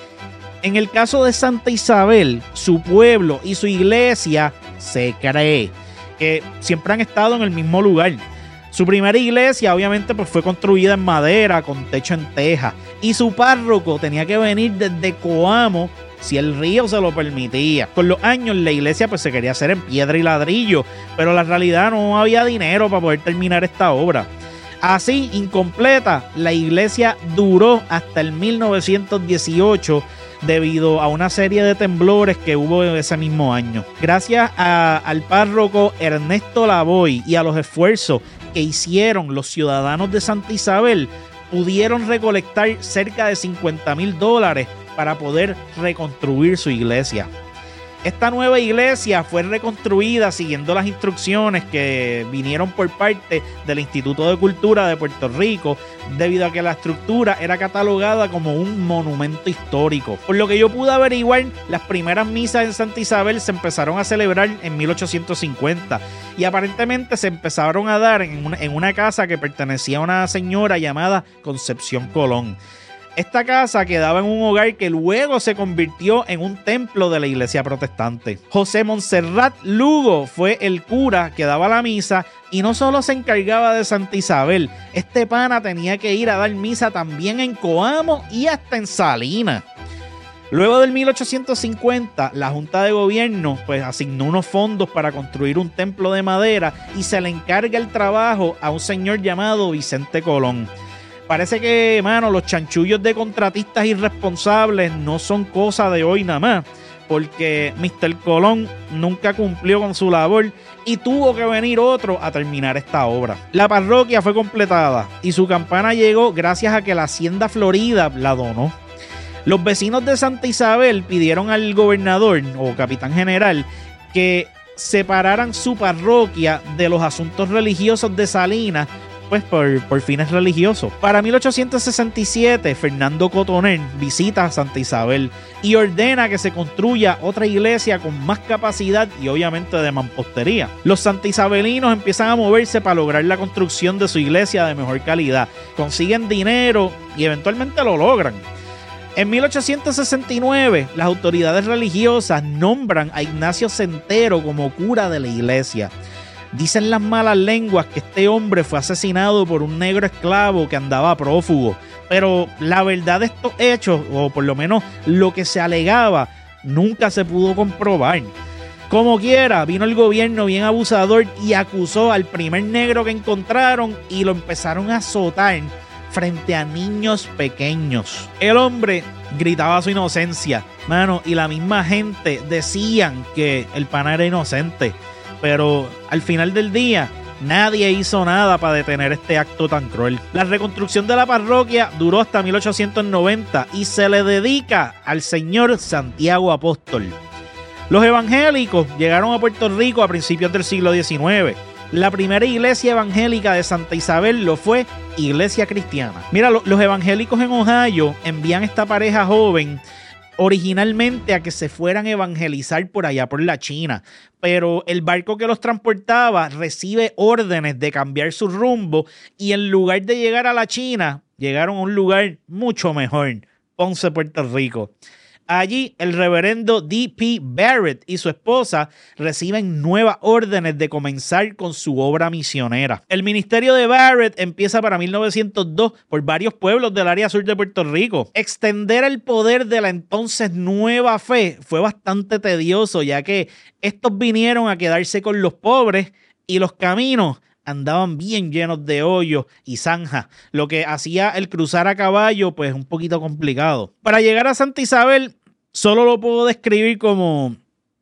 En el caso de Santa Isabel, su pueblo y su iglesia se cree que siempre han estado en el mismo lugar. Su primera iglesia obviamente pues fue construida en madera con techo en teja y su párroco tenía que venir desde Coamo si el río se lo permitía. Con los años la iglesia pues se quería hacer en piedra y ladrillo, pero la realidad no había dinero para poder terminar esta obra. Así, incompleta, la iglesia duró hasta el mil novecientos dieciocho debido a una serie de temblores que hubo ese mismo año. Gracias a, al párroco Ernesto Lavoy y a los esfuerzos que hicieron los ciudadanos de Santa Isabel, pudieron recolectar cerca de cincuenta mil dólares para poder reconstruir su iglesia. Esta nueva iglesia fue reconstruida siguiendo las instrucciones que vinieron por parte del Instituto de Cultura de Puerto Rico, debido a que la estructura era catalogada como un monumento histórico. Por lo que yo pude averiguar, las primeras misas en Santa Isabel se empezaron a celebrar en mil ochocientos cincuenta y aparentemente se empezaron a dar en una, en una casa que pertenecía a una señora llamada Concepción Colón. Esta casa quedaba en un hogar que luego se convirtió en un templo de la iglesia protestante. José Montserrat Lugo fue el cura que daba la misa y no solo se encargaba de Santa Isabel, este pana tenía que ir a dar misa también en Coamo y hasta en Salinas. Luego del mil ochocientos cincuenta, la Junta de Gobierno pues, asignó unos fondos para construir un templo de madera y se le encarga el trabajo a un señor llamado Vicente Colón. Parece que, mano, los chanchullos de contratistas irresponsables no son cosa de hoy nada más, porque mister Colón nunca cumplió con su labor y tuvo que venir otro a terminar esta obra. La parroquia fue completada y su campana llegó gracias a que la Hacienda Florida la donó. Los vecinos de Santa Isabel pidieron al gobernador o capitán general que separaran su parroquia de los asuntos religiosos de Salinas, pues por, por fines religiosos. Para mil ochocientos sesenta y siete, Fernando Cotoner visita a Santa Isabel y ordena que se construya otra iglesia con más capacidad y obviamente de mampostería. Los santaisabelinos empiezan a moverse para lograr la construcción de su iglesia de mejor calidad. Consiguen dinero y eventualmente lo logran. En mil ochocientos sesenta y nueve, las autoridades religiosas nombran a Ignacio Centero como cura de la iglesia. Dicen las malas lenguas que este hombre fue asesinado por un negro esclavo que andaba prófugo, pero la verdad de estos hechos, o por lo menos lo que se alegaba, nunca se pudo comprobar. Como quiera, vino el gobierno bien abusador y acusó al primer negro que encontraron y lo empezaron a azotar frente a niños pequeños. El hombre gritaba su inocencia, mano, y la misma gente decían que el pana era inocente. Pero al final del día, nadie hizo nada para detener este acto tan cruel. La reconstrucción de la parroquia duró hasta mil ochocientos noventa y se le dedica al señor Santiago Apóstol. Los evangélicos llegaron a Puerto Rico a principios del siglo diecinueve. La primera iglesia evangélica de Santa Isabel lo fue Iglesia Cristiana. Mira, los evangélicos en Ohio envían esta pareja joven originalmente a que se fueran a evangelizar por allá por la China, pero el barco que los transportaba recibe órdenes de cambiar su rumbo y en lugar de llegar a la China, llegaron a un lugar mucho mejor, Ponce, Puerto Rico. Allí el reverendo D P Barrett y su esposa reciben nuevas órdenes de comenzar con su obra misionera. El ministerio de Barrett empieza para mil novecientos dos por varios pueblos del área sur de Puerto Rico. Extender el poder de la entonces nueva fe fue bastante tedioso, ya que estos vinieron a quedarse con los pobres y los caminos andaban bien llenos de hoyos y zanjas, lo que hacía el cruzar a caballo pues un poquito complicado. Para llegar a Santa Isabel solo lo puedo describir como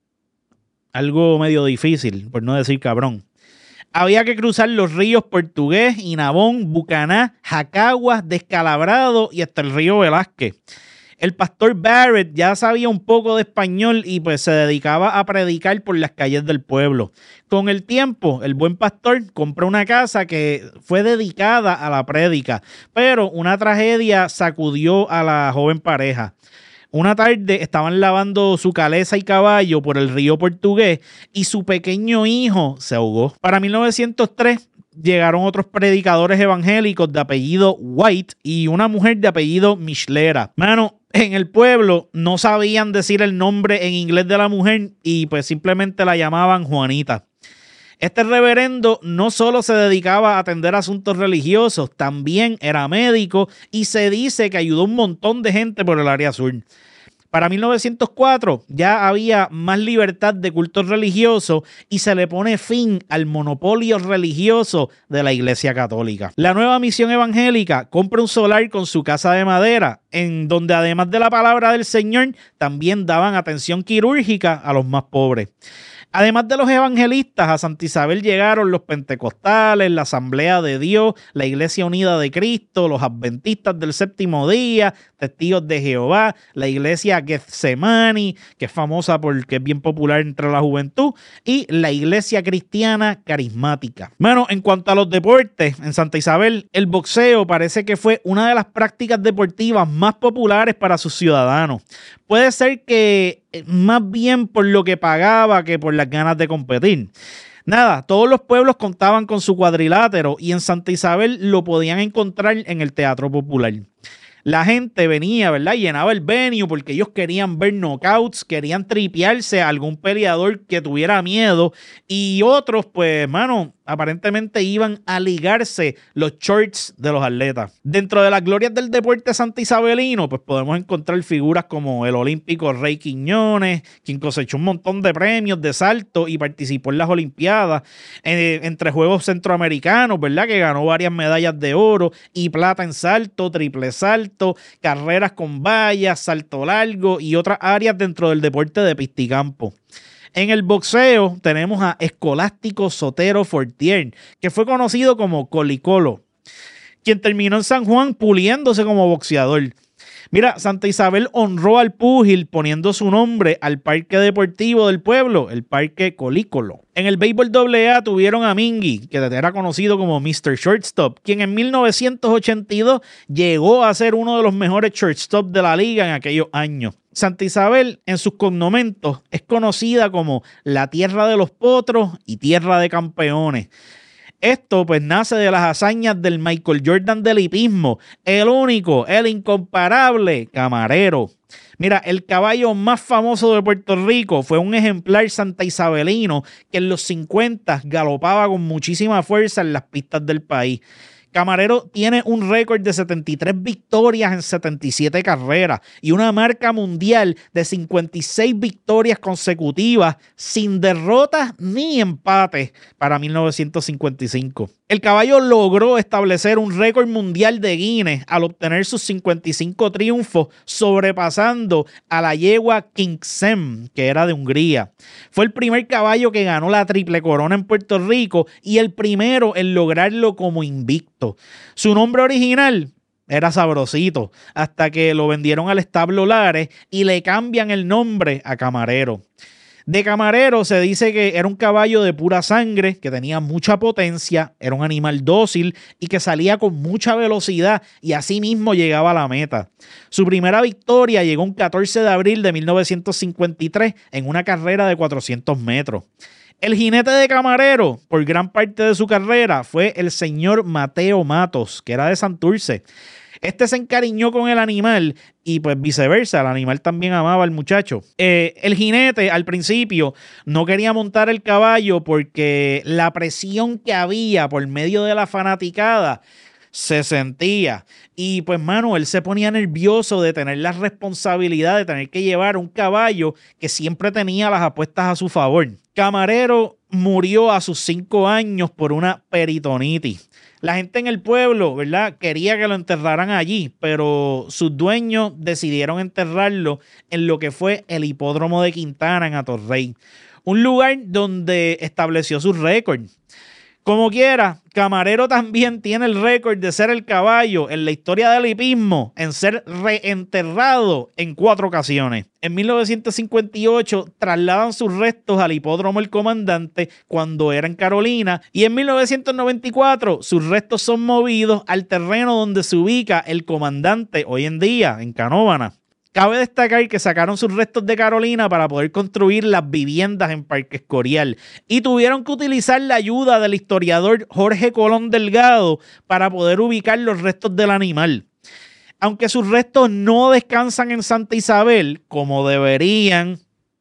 algo medio difícil, por no decir cabrón. Había que cruzar los ríos Portugués, Inabón, Bucaná, Jacaguas, Descalabrado y hasta el río Velázquez. El pastor Barrett ya sabía un poco de español y pues se dedicaba a predicar por las calles del pueblo. Con el tiempo, el buen pastor compró una casa que fue dedicada a la prédica, pero una tragedia sacudió a la joven pareja. Una tarde estaban lavando su calesa y caballo por el río Portugués y su pequeño hijo se ahogó. Para mil novecientos tres llegaron otros predicadores evangélicos de apellido White y una mujer de apellido Michelera. Mano, en el pueblo no sabían decir el nombre en inglés de la mujer y pues simplemente la llamaban Juanita. Este reverendo no solo se dedicaba a atender asuntos religiosos, también era médico y se dice que ayudó a un montón de gente por el área sur. Para mil novecientos cuatro ya había más libertad de culto religioso y se le pone fin al monopolio religioso de la Iglesia Católica. La nueva misión evangélica compra un solar con su casa de madera, en donde además de la palabra del Señor, también daban atención quirúrgica a los más pobres. Además de los evangelistas, a Santa Isabel llegaron los pentecostales, la Asamblea de Dios, la Iglesia Unida de Cristo, los adventistas del séptimo día, Testigos de Jehová, la Iglesia Getsemani, que es famosa porque es bien popular entre la juventud, y la Iglesia Cristiana Carismática. Bueno, en cuanto a los deportes, en Santa Isabel, el boxeo parece que fue una de las prácticas deportivas más populares para sus ciudadanos. Puede ser que más bien por lo que pagaba que por las ganas de competir. Nada, todos los pueblos contaban con su cuadrilátero y en Santa Isabel lo podían encontrar en el Teatro Popular. La gente venía, ¿verdad? Y llenaba el venue porque ellos querían ver knockouts, querían tripearse a algún peleador que tuviera miedo y otros, pues, mano, aparentemente iban a ligarse los shorts de los atletas. Dentro de las glorias del deporte santaisabelino, pues podemos encontrar figuras como el olímpico Rey Quiñones, quien cosechó un montón de premios de salto y participó en las Olimpiadas, eh, entre Juegos Centroamericanos, ¿verdad? Que ganó varias medallas de oro y plata en salto, triple salto, carreras con vallas, salto largo y otras áreas dentro del deporte de pista y campo. En el boxeo tenemos a Escolástico Sotero Fortier, que fue conocido como Colicolo, quien terminó en San Juan puliéndose como boxeador. Mira, Santa Isabel honró al púgil poniendo su nombre al parque deportivo del pueblo, el Parque Colícolo. En el béisbol doble A tuvieron a Mingy, que era conocido como mister Shortstop, quien en mil novecientos ochenta y dos llegó a ser uno de los mejores shortstop de la liga en aquellos años. Santa Isabel, en sus cognomentos, es conocida como la tierra de los potros y tierra de campeones. Esto pues nace de las hazañas del Michael Jordan del hipismo, el único, el incomparable Camarero. Mira, el caballo más famoso de Puerto Rico fue un ejemplar santaisabelino que en los cincuenta galopaba con muchísima fuerza en las pistas del país. Camarero tiene un récord de setenta y tres victorias en setenta y siete carreras y una marca mundial de cincuenta y seis victorias consecutivas sin derrotas ni empates para mil novecientos cincuenta y cinco. El caballo logró establecer un récord mundial de Guinness al obtener sus cincuenta y cinco triunfos, sobrepasando a la yegua Kingsem, que era de Hungría. Fue el primer caballo que ganó la triple corona en Puerto Rico y el primero en lograrlo como invicto. Su nombre original era Sabrosito, hasta que lo vendieron al establo Lares y le cambian el nombre a Camarero. De Camarero se dice que era un caballo de pura sangre, que tenía mucha potencia, era un animal dócil y que salía con mucha velocidad y así mismo llegaba a la meta. Su primera victoria llegó un catorce de abril de mil novecientos cincuenta y tres en una carrera de cuatrocientos metros. El jinete de Camarero, por gran parte de su carrera, fue el señor Mateo Matos, que era de Santurce. Este se encariñó con el animal y pues viceversa, el animal también amaba al muchacho. Eh, el jinete al principio no quería montar el caballo porque la presión que había por medio de la fanaticada se sentía. Y pues, mano, él se ponía nervioso de tener la responsabilidad de tener que llevar un caballo que siempre tenía las apuestas a su favor. Camarero murió a sus cinco años por una peritonitis. La gente en el pueblo, ¿verdad?, quería que lo enterraran allí, pero sus dueños decidieron enterrarlo en lo que fue el hipódromo de Quintana en Atorrey, un lugar donde estableció su récord. Como quiera, Camarero también tiene el récord de ser el caballo en la historia del hipismo en ser reenterrado en cuatro ocasiones. En mil novecientos cincuenta y ocho trasladan sus restos al hipódromo El Comandante cuando era en Carolina y en mil novecientos noventa y cuatro sus restos son movidos al terreno donde se ubica El Comandante hoy en día, en Canóvana. Cabe destacar que sacaron sus restos de Carolina para poder construir las viviendas en Parque Escorial y tuvieron que utilizar la ayuda del historiador Jorge Colón Delgado para poder ubicar los restos del animal. Aunque sus restos no descansan en Santa Isabel como deberían,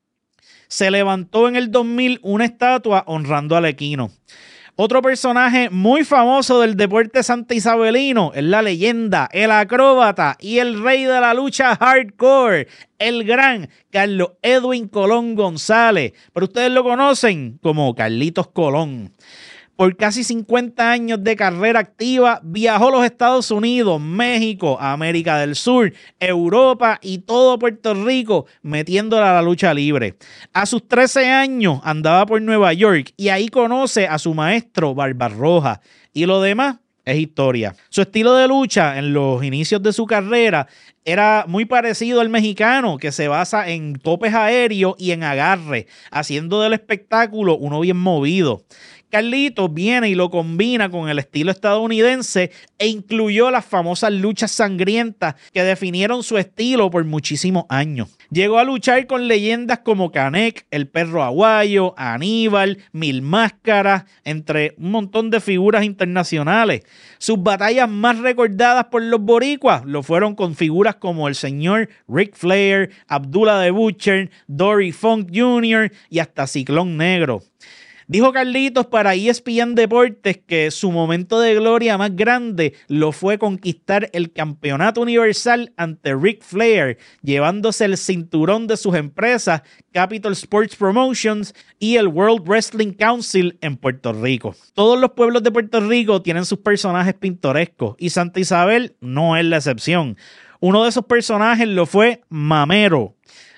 se levantó en el dos mil una estatua honrando al equino. Otro personaje muy famoso del deporte santaisabelino es la leyenda, el acróbata y el rey de la lucha hardcore, el gran Carlos Edwin Colón González. Pero ustedes lo conocen como Carlitos Colón. Por casi cincuenta años de carrera activa, viajó a los Estados Unidos, México, América del Sur, Europa y todo Puerto Rico, metiéndola a la lucha libre. A sus trece años andaba por Nueva York y ahí conoce a su maestro Barbarroja. Y lo demás es historia. Su estilo de lucha en los inicios de su carrera era muy parecido al mexicano, que se basa en topes aéreos y en agarre, haciendo del espectáculo uno bien movido. Carlitos viene y lo combina con el estilo estadounidense e incluyó las famosas luchas sangrientas que definieron su estilo por muchísimos años. Llegó a luchar con leyendas como Canek, el Perro Aguayo, Aníbal, Mil Máscaras, entre un montón de figuras internacionales. Sus batallas más recordadas por los boricuas lo fueron con figuras como el señor Ric Flair, Abdullah the Butcher, Dory Funk junior y hasta Ciclón Negro. Dijo Carlitos para E S P N Deportes que su momento de gloria más grande lo fue conquistar el campeonato universal ante Ric Flair, llevándose el cinturón de sus empresas Capital Sports Promotions y el World Wrestling Council en Puerto Rico. Todos los pueblos de Puerto Rico tienen sus personajes pintorescos y Santa Isabel no es la excepción. Uno de esos personajes lo fue Mamero.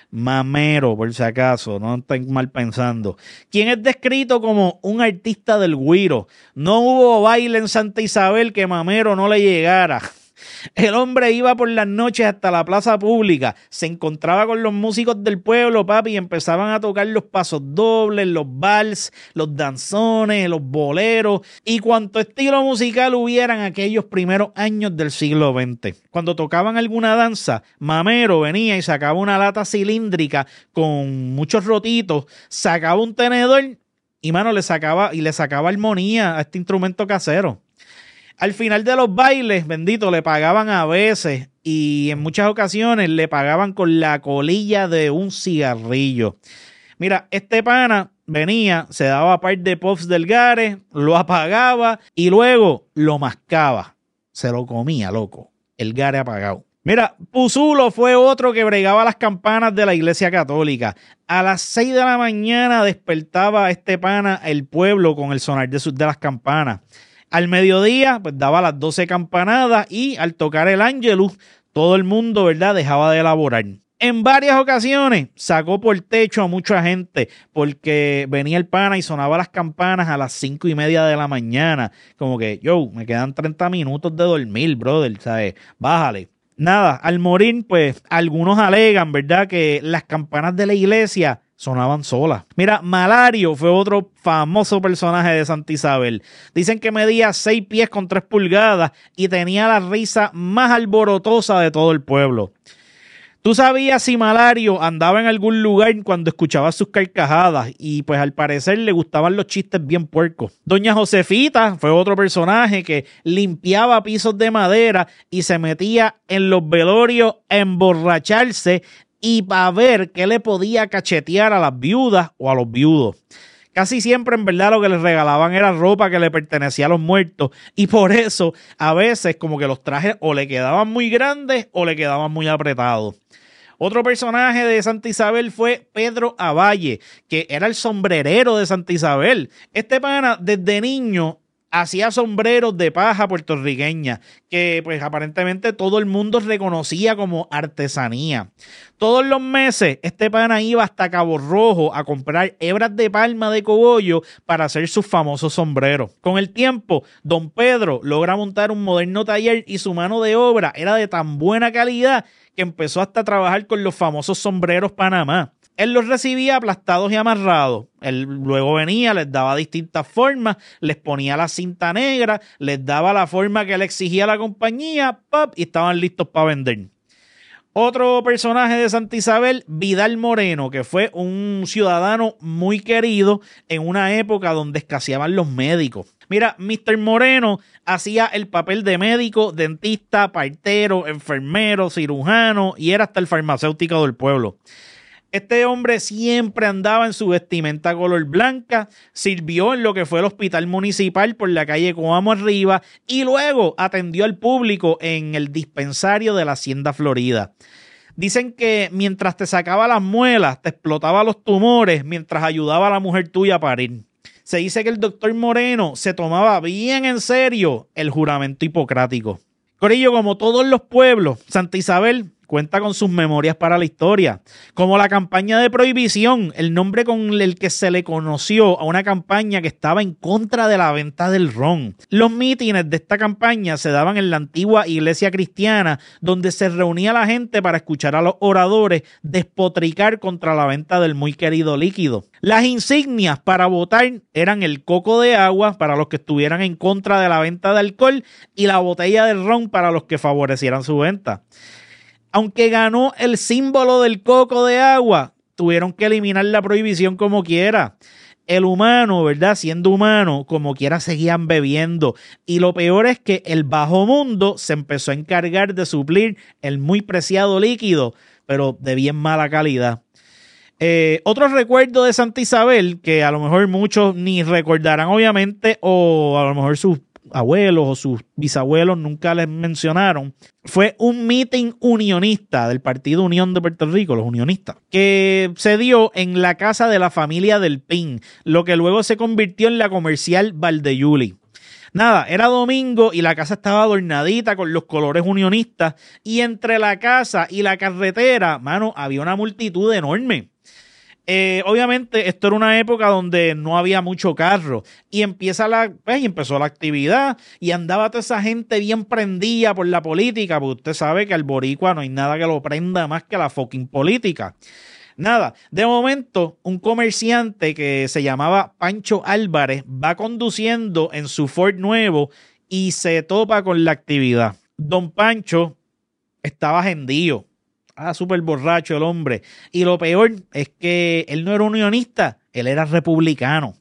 Mamero, por si acaso, no estén mal pensando. Quien es descrito como un artista del güiro. No hubo baile en Santa Isabel que Mamero no le llegara. El hombre iba por las noches hasta la plaza pública, se encontraba con los músicos del pueblo, papi, y empezaban a tocar los pasos dobles, los vals, los danzones, los boleros y cuanto estilo musical hubieran aquellos primeros años del siglo veinte. Cuando tocaban alguna danza, Mamero venía y sacaba una lata cilíndrica con muchos rotitos, sacaba un tenedor y, mano, le sacaba, y le sacaba armonía a este instrumento casero. Al final de los bailes, bendito, le pagaban a veces y en muchas ocasiones le pagaban con la colilla de un cigarrillo. Mira, este pana venía, se daba par de puffs del gare, lo apagaba y luego lo mascaba. Se lo comía, loco, el gare apagado. Mira, Puzulo fue otro que bregaba las campanas de la iglesia católica. A las seis de la mañana despertaba este pana el pueblo con el sonar de, sus, de las campanas. Al mediodía, pues daba las doce campanadas y al tocar el Ángelus, todo el mundo, ¿verdad?, dejaba de elaborar. En varias ocasiones sacó por techo a mucha gente porque venía el pana y sonaba las campanas a las cinco y media de la mañana. Como que, yo, me quedan treinta minutos de dormir, brother, ¿sabes? Bájale. Nada, al morir, pues, algunos alegan, ¿verdad?, que las campanas de la iglesia sonaban solas. Mira, Malario fue otro famoso personaje de Santa Isabel. Dicen que medía seis pies con tres pulgadas y tenía la risa más alborotosa de todo el pueblo. ¿Tú sabías si Malario andaba en algún lugar cuando escuchaba sus carcajadas? Y pues al parecer le gustaban los chistes bien puercos. Doña Josefita fue otro personaje que limpiaba pisos de madera y se metía en los velorios a emborracharse y para ver qué le podía cachetear a las viudas o a los viudos. Casi siempre, en verdad, lo que les regalaban era ropa que le pertenecía a los muertos y por eso a veces como que los trajes o le quedaban muy grandes o le quedaban muy apretados. Otro personaje de Santa Isabel fue Pedro Avalle, que era el sombrerero de Santa Isabel. Este pana desde niño hacía sombreros de paja puertorriqueña que pues aparentemente todo el mundo reconocía como artesanía. Todos los meses este pana iba hasta Cabo Rojo a comprar hebras de palma de cogollo para hacer sus famosos sombreros. Con el tiempo, don Pedro logra montar un moderno taller y su mano de obra era de tan buena calidad que empezó hasta a trabajar con los famosos sombreros Panamá. Él los recibía aplastados y amarrados. Él luego venía, les daba distintas formas, les ponía la cinta negra, les daba la forma que le exigía la compañía, pop, y estaban listos para vender. Otro personaje de Santa Isabel, Vidal Moreno, que fue un ciudadano muy querido en una época donde escaseaban los médicos. Mira, mister Moreno hacía el papel de médico, dentista, partero, enfermero, cirujano y era hasta el farmacéutico del pueblo. Este hombre siempre andaba en su vestimenta color blanca, sirvió en lo que fue el hospital municipal por la calle Coamo arriba y luego atendió al público en el dispensario de la Hacienda Florida. Dicen que mientras te sacaba las muelas, te explotaba los tumores, mientras ayudaba a la mujer tuya a parir. Se dice que el doctor Moreno se tomaba bien en serio el juramento hipocrático. Corillo, como todos los pueblos, Santa Isabel cuenta con sus memorias para la historia, como la campaña de prohibición, el nombre con el que se le conoció a una campaña que estaba en contra de la venta del ron. Los mítines de esta campaña se daban en la antigua iglesia cristiana, donde se reunía la gente para escuchar a los oradores despotricar contra la venta del muy querido líquido. Las insignias para votar eran el coco de agua para los que estuvieran en contra de la venta de alcohol y la botella de ron para los que favorecieran su venta. Aunque ganó el símbolo del coco de agua, tuvieron que eliminar la prohibición como quiera. El humano, ¿verdad? Siendo humano, como quiera seguían bebiendo. Y lo peor es que el bajo mundo se empezó a encargar de suplir el muy preciado líquido, pero de bien mala calidad. Eh, otro recuerdo de Santa Isabel, que a lo mejor muchos ni recordarán obviamente, o a lo mejor sus abuelos o sus bisabuelos nunca les mencionaron, fue un meeting unionista del Partido Unión de Puerto Rico, los unionistas, que se dio en la casa de la familia del Pin, lo que luego se convirtió en la comercial Valdeyuli. Nada, era domingo y la casa estaba adornadita con los colores unionistas y entre la casa y la carretera, mano, había una multitud enorme. Eh, obviamente esto era una época donde no había mucho carro y empieza la, pues, y empezó la actividad y andaba toda esa gente bien prendida por la política, porque usted sabe que al boricua no hay nada que lo prenda más que la fucking política. Nada, de momento un comerciante que se llamaba Pancho Álvarez va conduciendo en su Ford nuevo y se topa con la actividad. Don Pancho estaba gendío. Ah, súper borracho el hombre. Y lo peor es que él no era unionista, él era republicano.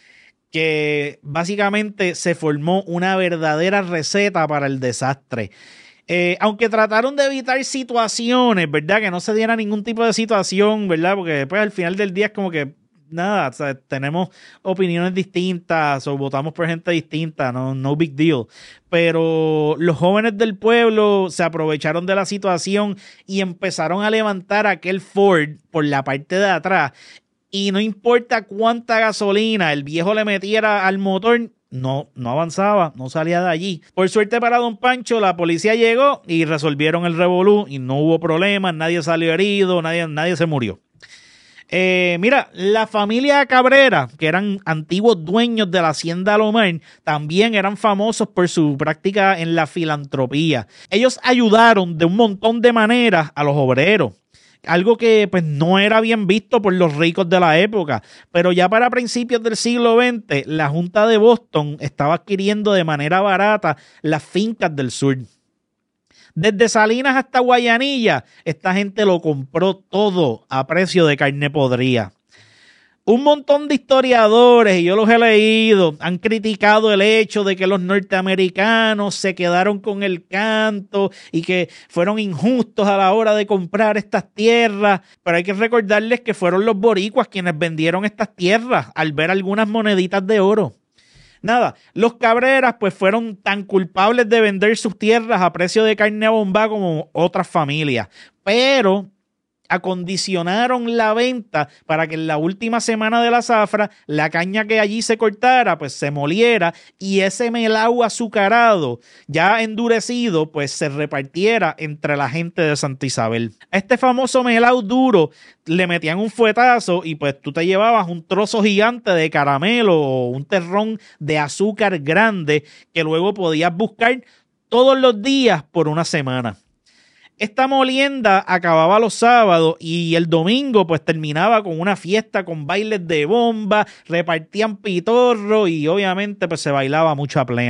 Que básicamente se formó una verdadera receta para el desastre. Eh, aunque trataron de evitar situaciones, ¿verdad? Que no se diera ningún tipo de situación, ¿verdad? Porque después al final del día es como que nada, o sea, tenemos opiniones distintas o votamos por gente distinta, no, no big deal. Pero los jóvenes del pueblo se aprovecharon de la situación y empezaron a levantar aquel Ford por la parte de atrás. Y no importa cuánta gasolina el viejo le metiera al motor, no, no avanzaba, no salía de allí. Por suerte para don Pancho, la policía llegó y resolvieron el revolú y no hubo problemas, nadie salió herido, nadie, nadie se murió. Eh, mira, la familia Cabrera, que eran antiguos dueños de la hacienda Lomar, también eran famosos por su práctica en la filantropía. Ellos ayudaron de un montón de maneras a los obreros. Algo que pues no era bien visto por los ricos de la época, pero ya para principios del siglo veinte, la Junta de Boston estaba adquiriendo de manera barata las fincas del sur. Desde Salinas hasta Guayanilla, esta gente lo compró todo a precio de carne podrida. Un montón de historiadores, y yo los he leído, han criticado el hecho de que los norteamericanos se quedaron con el canto y que fueron injustos a la hora de comprar estas tierras, pero hay que recordarles que fueron los boricuas quienes vendieron estas tierras al ver algunas moneditas de oro. Nada, los Cabreras pues fueron tan culpables de vender sus tierras a precio de carne a bomba como otras familias, pero acondicionaron la venta para que en la última semana de la zafra la caña que allí se cortara pues se moliera y ese melao azucarado ya endurecido pues se repartiera entre la gente de Santa Isabel. A este famoso melao duro le metían un fuetazo y pues tú te llevabas un trozo gigante de caramelo o un terrón de azúcar grande que luego podías buscar todos los días por una semana. Esta molienda acababa los sábados y el domingo pues terminaba con una fiesta con bailes de bomba, repartían pitorro y obviamente pues se bailaba mucha plena.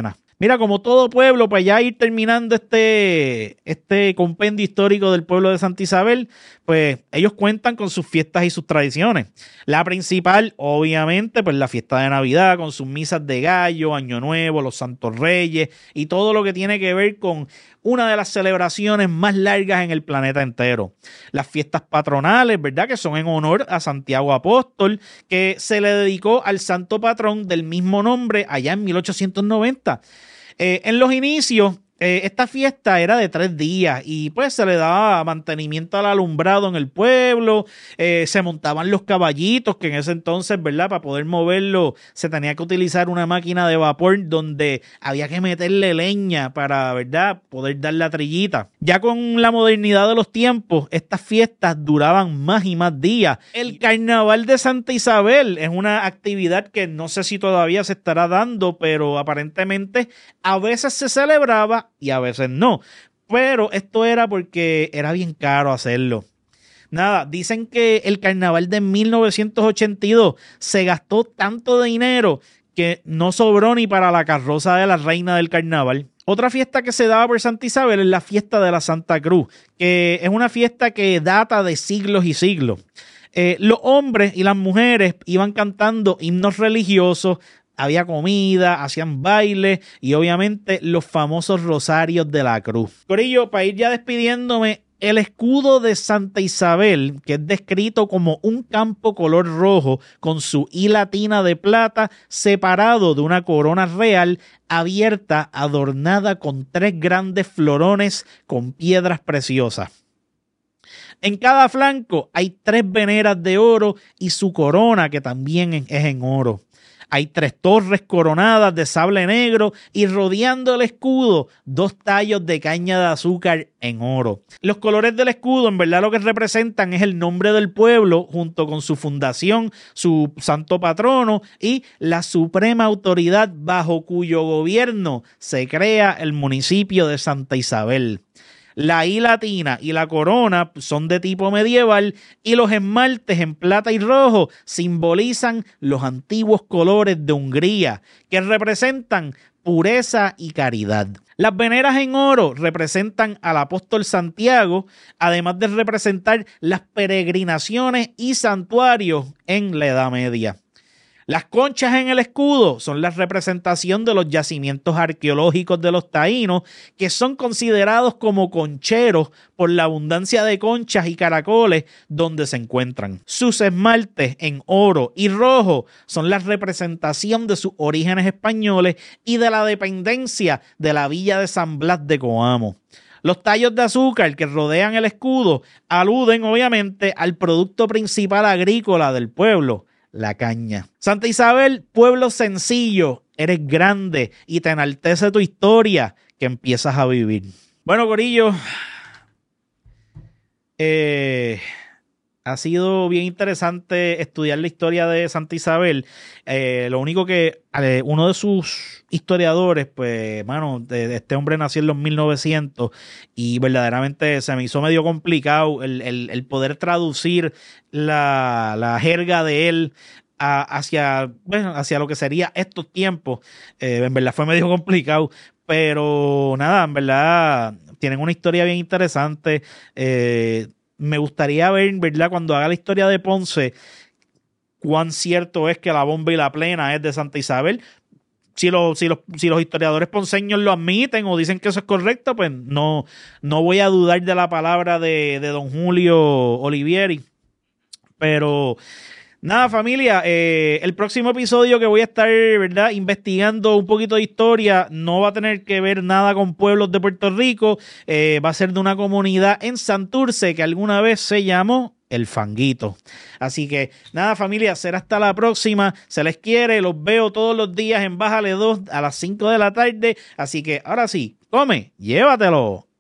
Mira, como todo pueblo, pues ya ir terminando este, este compendio histórico del pueblo de Santa Isabel, pues ellos cuentan con sus fiestas y sus tradiciones. La principal, obviamente, pues la fiesta de Navidad con sus misas de gallo, Año Nuevo, los Santos Reyes y todo lo que tiene que ver con una de las celebraciones más largas en el planeta entero. Las fiestas patronales, ¿verdad? Que son en honor a Santiago Apóstol, que se le dedicó al santo patrón del mismo nombre allá en mil ochocientos noventa. Eh, en los inicios, eh, esta fiesta era de tres días y pues se le daba mantenimiento al alumbrado en el pueblo, eh, se montaban los caballitos, que en ese entonces, ¿verdad? Para poder moverlo se tenía que utilizar una máquina de vapor donde había que meterle leña para, ¿verdad?, poder dar la trillita. Ya con la modernidad de los tiempos, estas fiestas duraban más y más días. El Carnaval de Santa Isabel es una actividad que no sé si todavía se estará dando, pero aparentemente a veces se celebraba y a veces no. Pero esto era porque era bien caro hacerlo. Nada, dicen que el carnaval de mil novecientos ochenta y dos se gastó tanto dinero que no sobró ni para la carroza de la reina del carnaval. Otra fiesta que se daba por Santa Isabel es la fiesta de la Santa Cruz, que es una fiesta que data de siglos y siglos. Eh, los hombres y las mujeres iban cantando himnos religiosos, había comida, hacían bailes y obviamente los famosos rosarios de la cruz. Corillo, para ir ya despidiéndome, el escudo de Santa Isabel, que es descrito como un campo color rojo con su I latina de plata separado de una corona real abierta adornada con tres grandes florones con piedras preciosas. En cada flanco hay tres veneras de oro y su corona, que también es en oro. Hay tres torres coronadas de sable negro y rodeando el escudo dos tallos de caña de azúcar en oro. Los colores del escudo en verdad lo que representan es el nombre del pueblo junto con su fundación, su santo patrono y la suprema autoridad bajo cuyo gobierno se crea el municipio de Santa Isabel. La I latina y la corona son de tipo medieval y los esmaltes en plata y rojo simbolizan los antiguos colores de Hungría, que representan pureza y caridad. Las veneras en oro representan al apóstol Santiago, además de representar las peregrinaciones y santuarios en la Edad Media. Las conchas en el escudo son la representación de los yacimientos arqueológicos de los taínos, que son considerados como concheros por la abundancia de conchas y caracoles donde se encuentran. Sus esmaltes en oro y rojo son la representación de sus orígenes españoles y de la dependencia de la villa de San Blas de Coamo. Los tallos de azúcar que rodean el escudo aluden obviamente al producto principal agrícola del pueblo, la caña. Santa Isabel, pueblo sencillo, eres grande y te enaltece tu historia que empiezas a vivir. Bueno, corillo, eh, ha sido bien interesante estudiar la historia de Santa Isabel. Eh, lo único que eh, uno de sus historiadores, pues, mano, de, de este hombre nació en los mil novecientos y verdaderamente se me hizo medio complicado el, el, el poder traducir la, la jerga de él a, hacia, bueno, hacia lo que sería estos tiempos. Eh, en verdad fue medio complicado, pero nada, en verdad tienen una historia bien interesante. Eh, me gustaría ver, ¿verdad?, cuando haga la historia de Ponce, cuán cierto es que la bomba y la plena es de Santa Isabel. Si, lo, si, los, si los historiadores ponceños lo admiten o dicen que eso es correcto, pues no, no voy a dudar de la palabra de, de don Julio Olivieri. Pero nada, familia, eh, el próximo episodio que voy a estar, ¿verdad?, investigando un poquito de historia no va a tener que ver nada con pueblos de Puerto Rico. Eh, va a ser de una comunidad en Santurce que alguna vez se llamó El Fanguito. Así que nada, familia, será hasta la próxima. Se les quiere, los veo todos los días en Bájale dos a las cinco de la tarde. Así que ahora sí, come, llévatelo.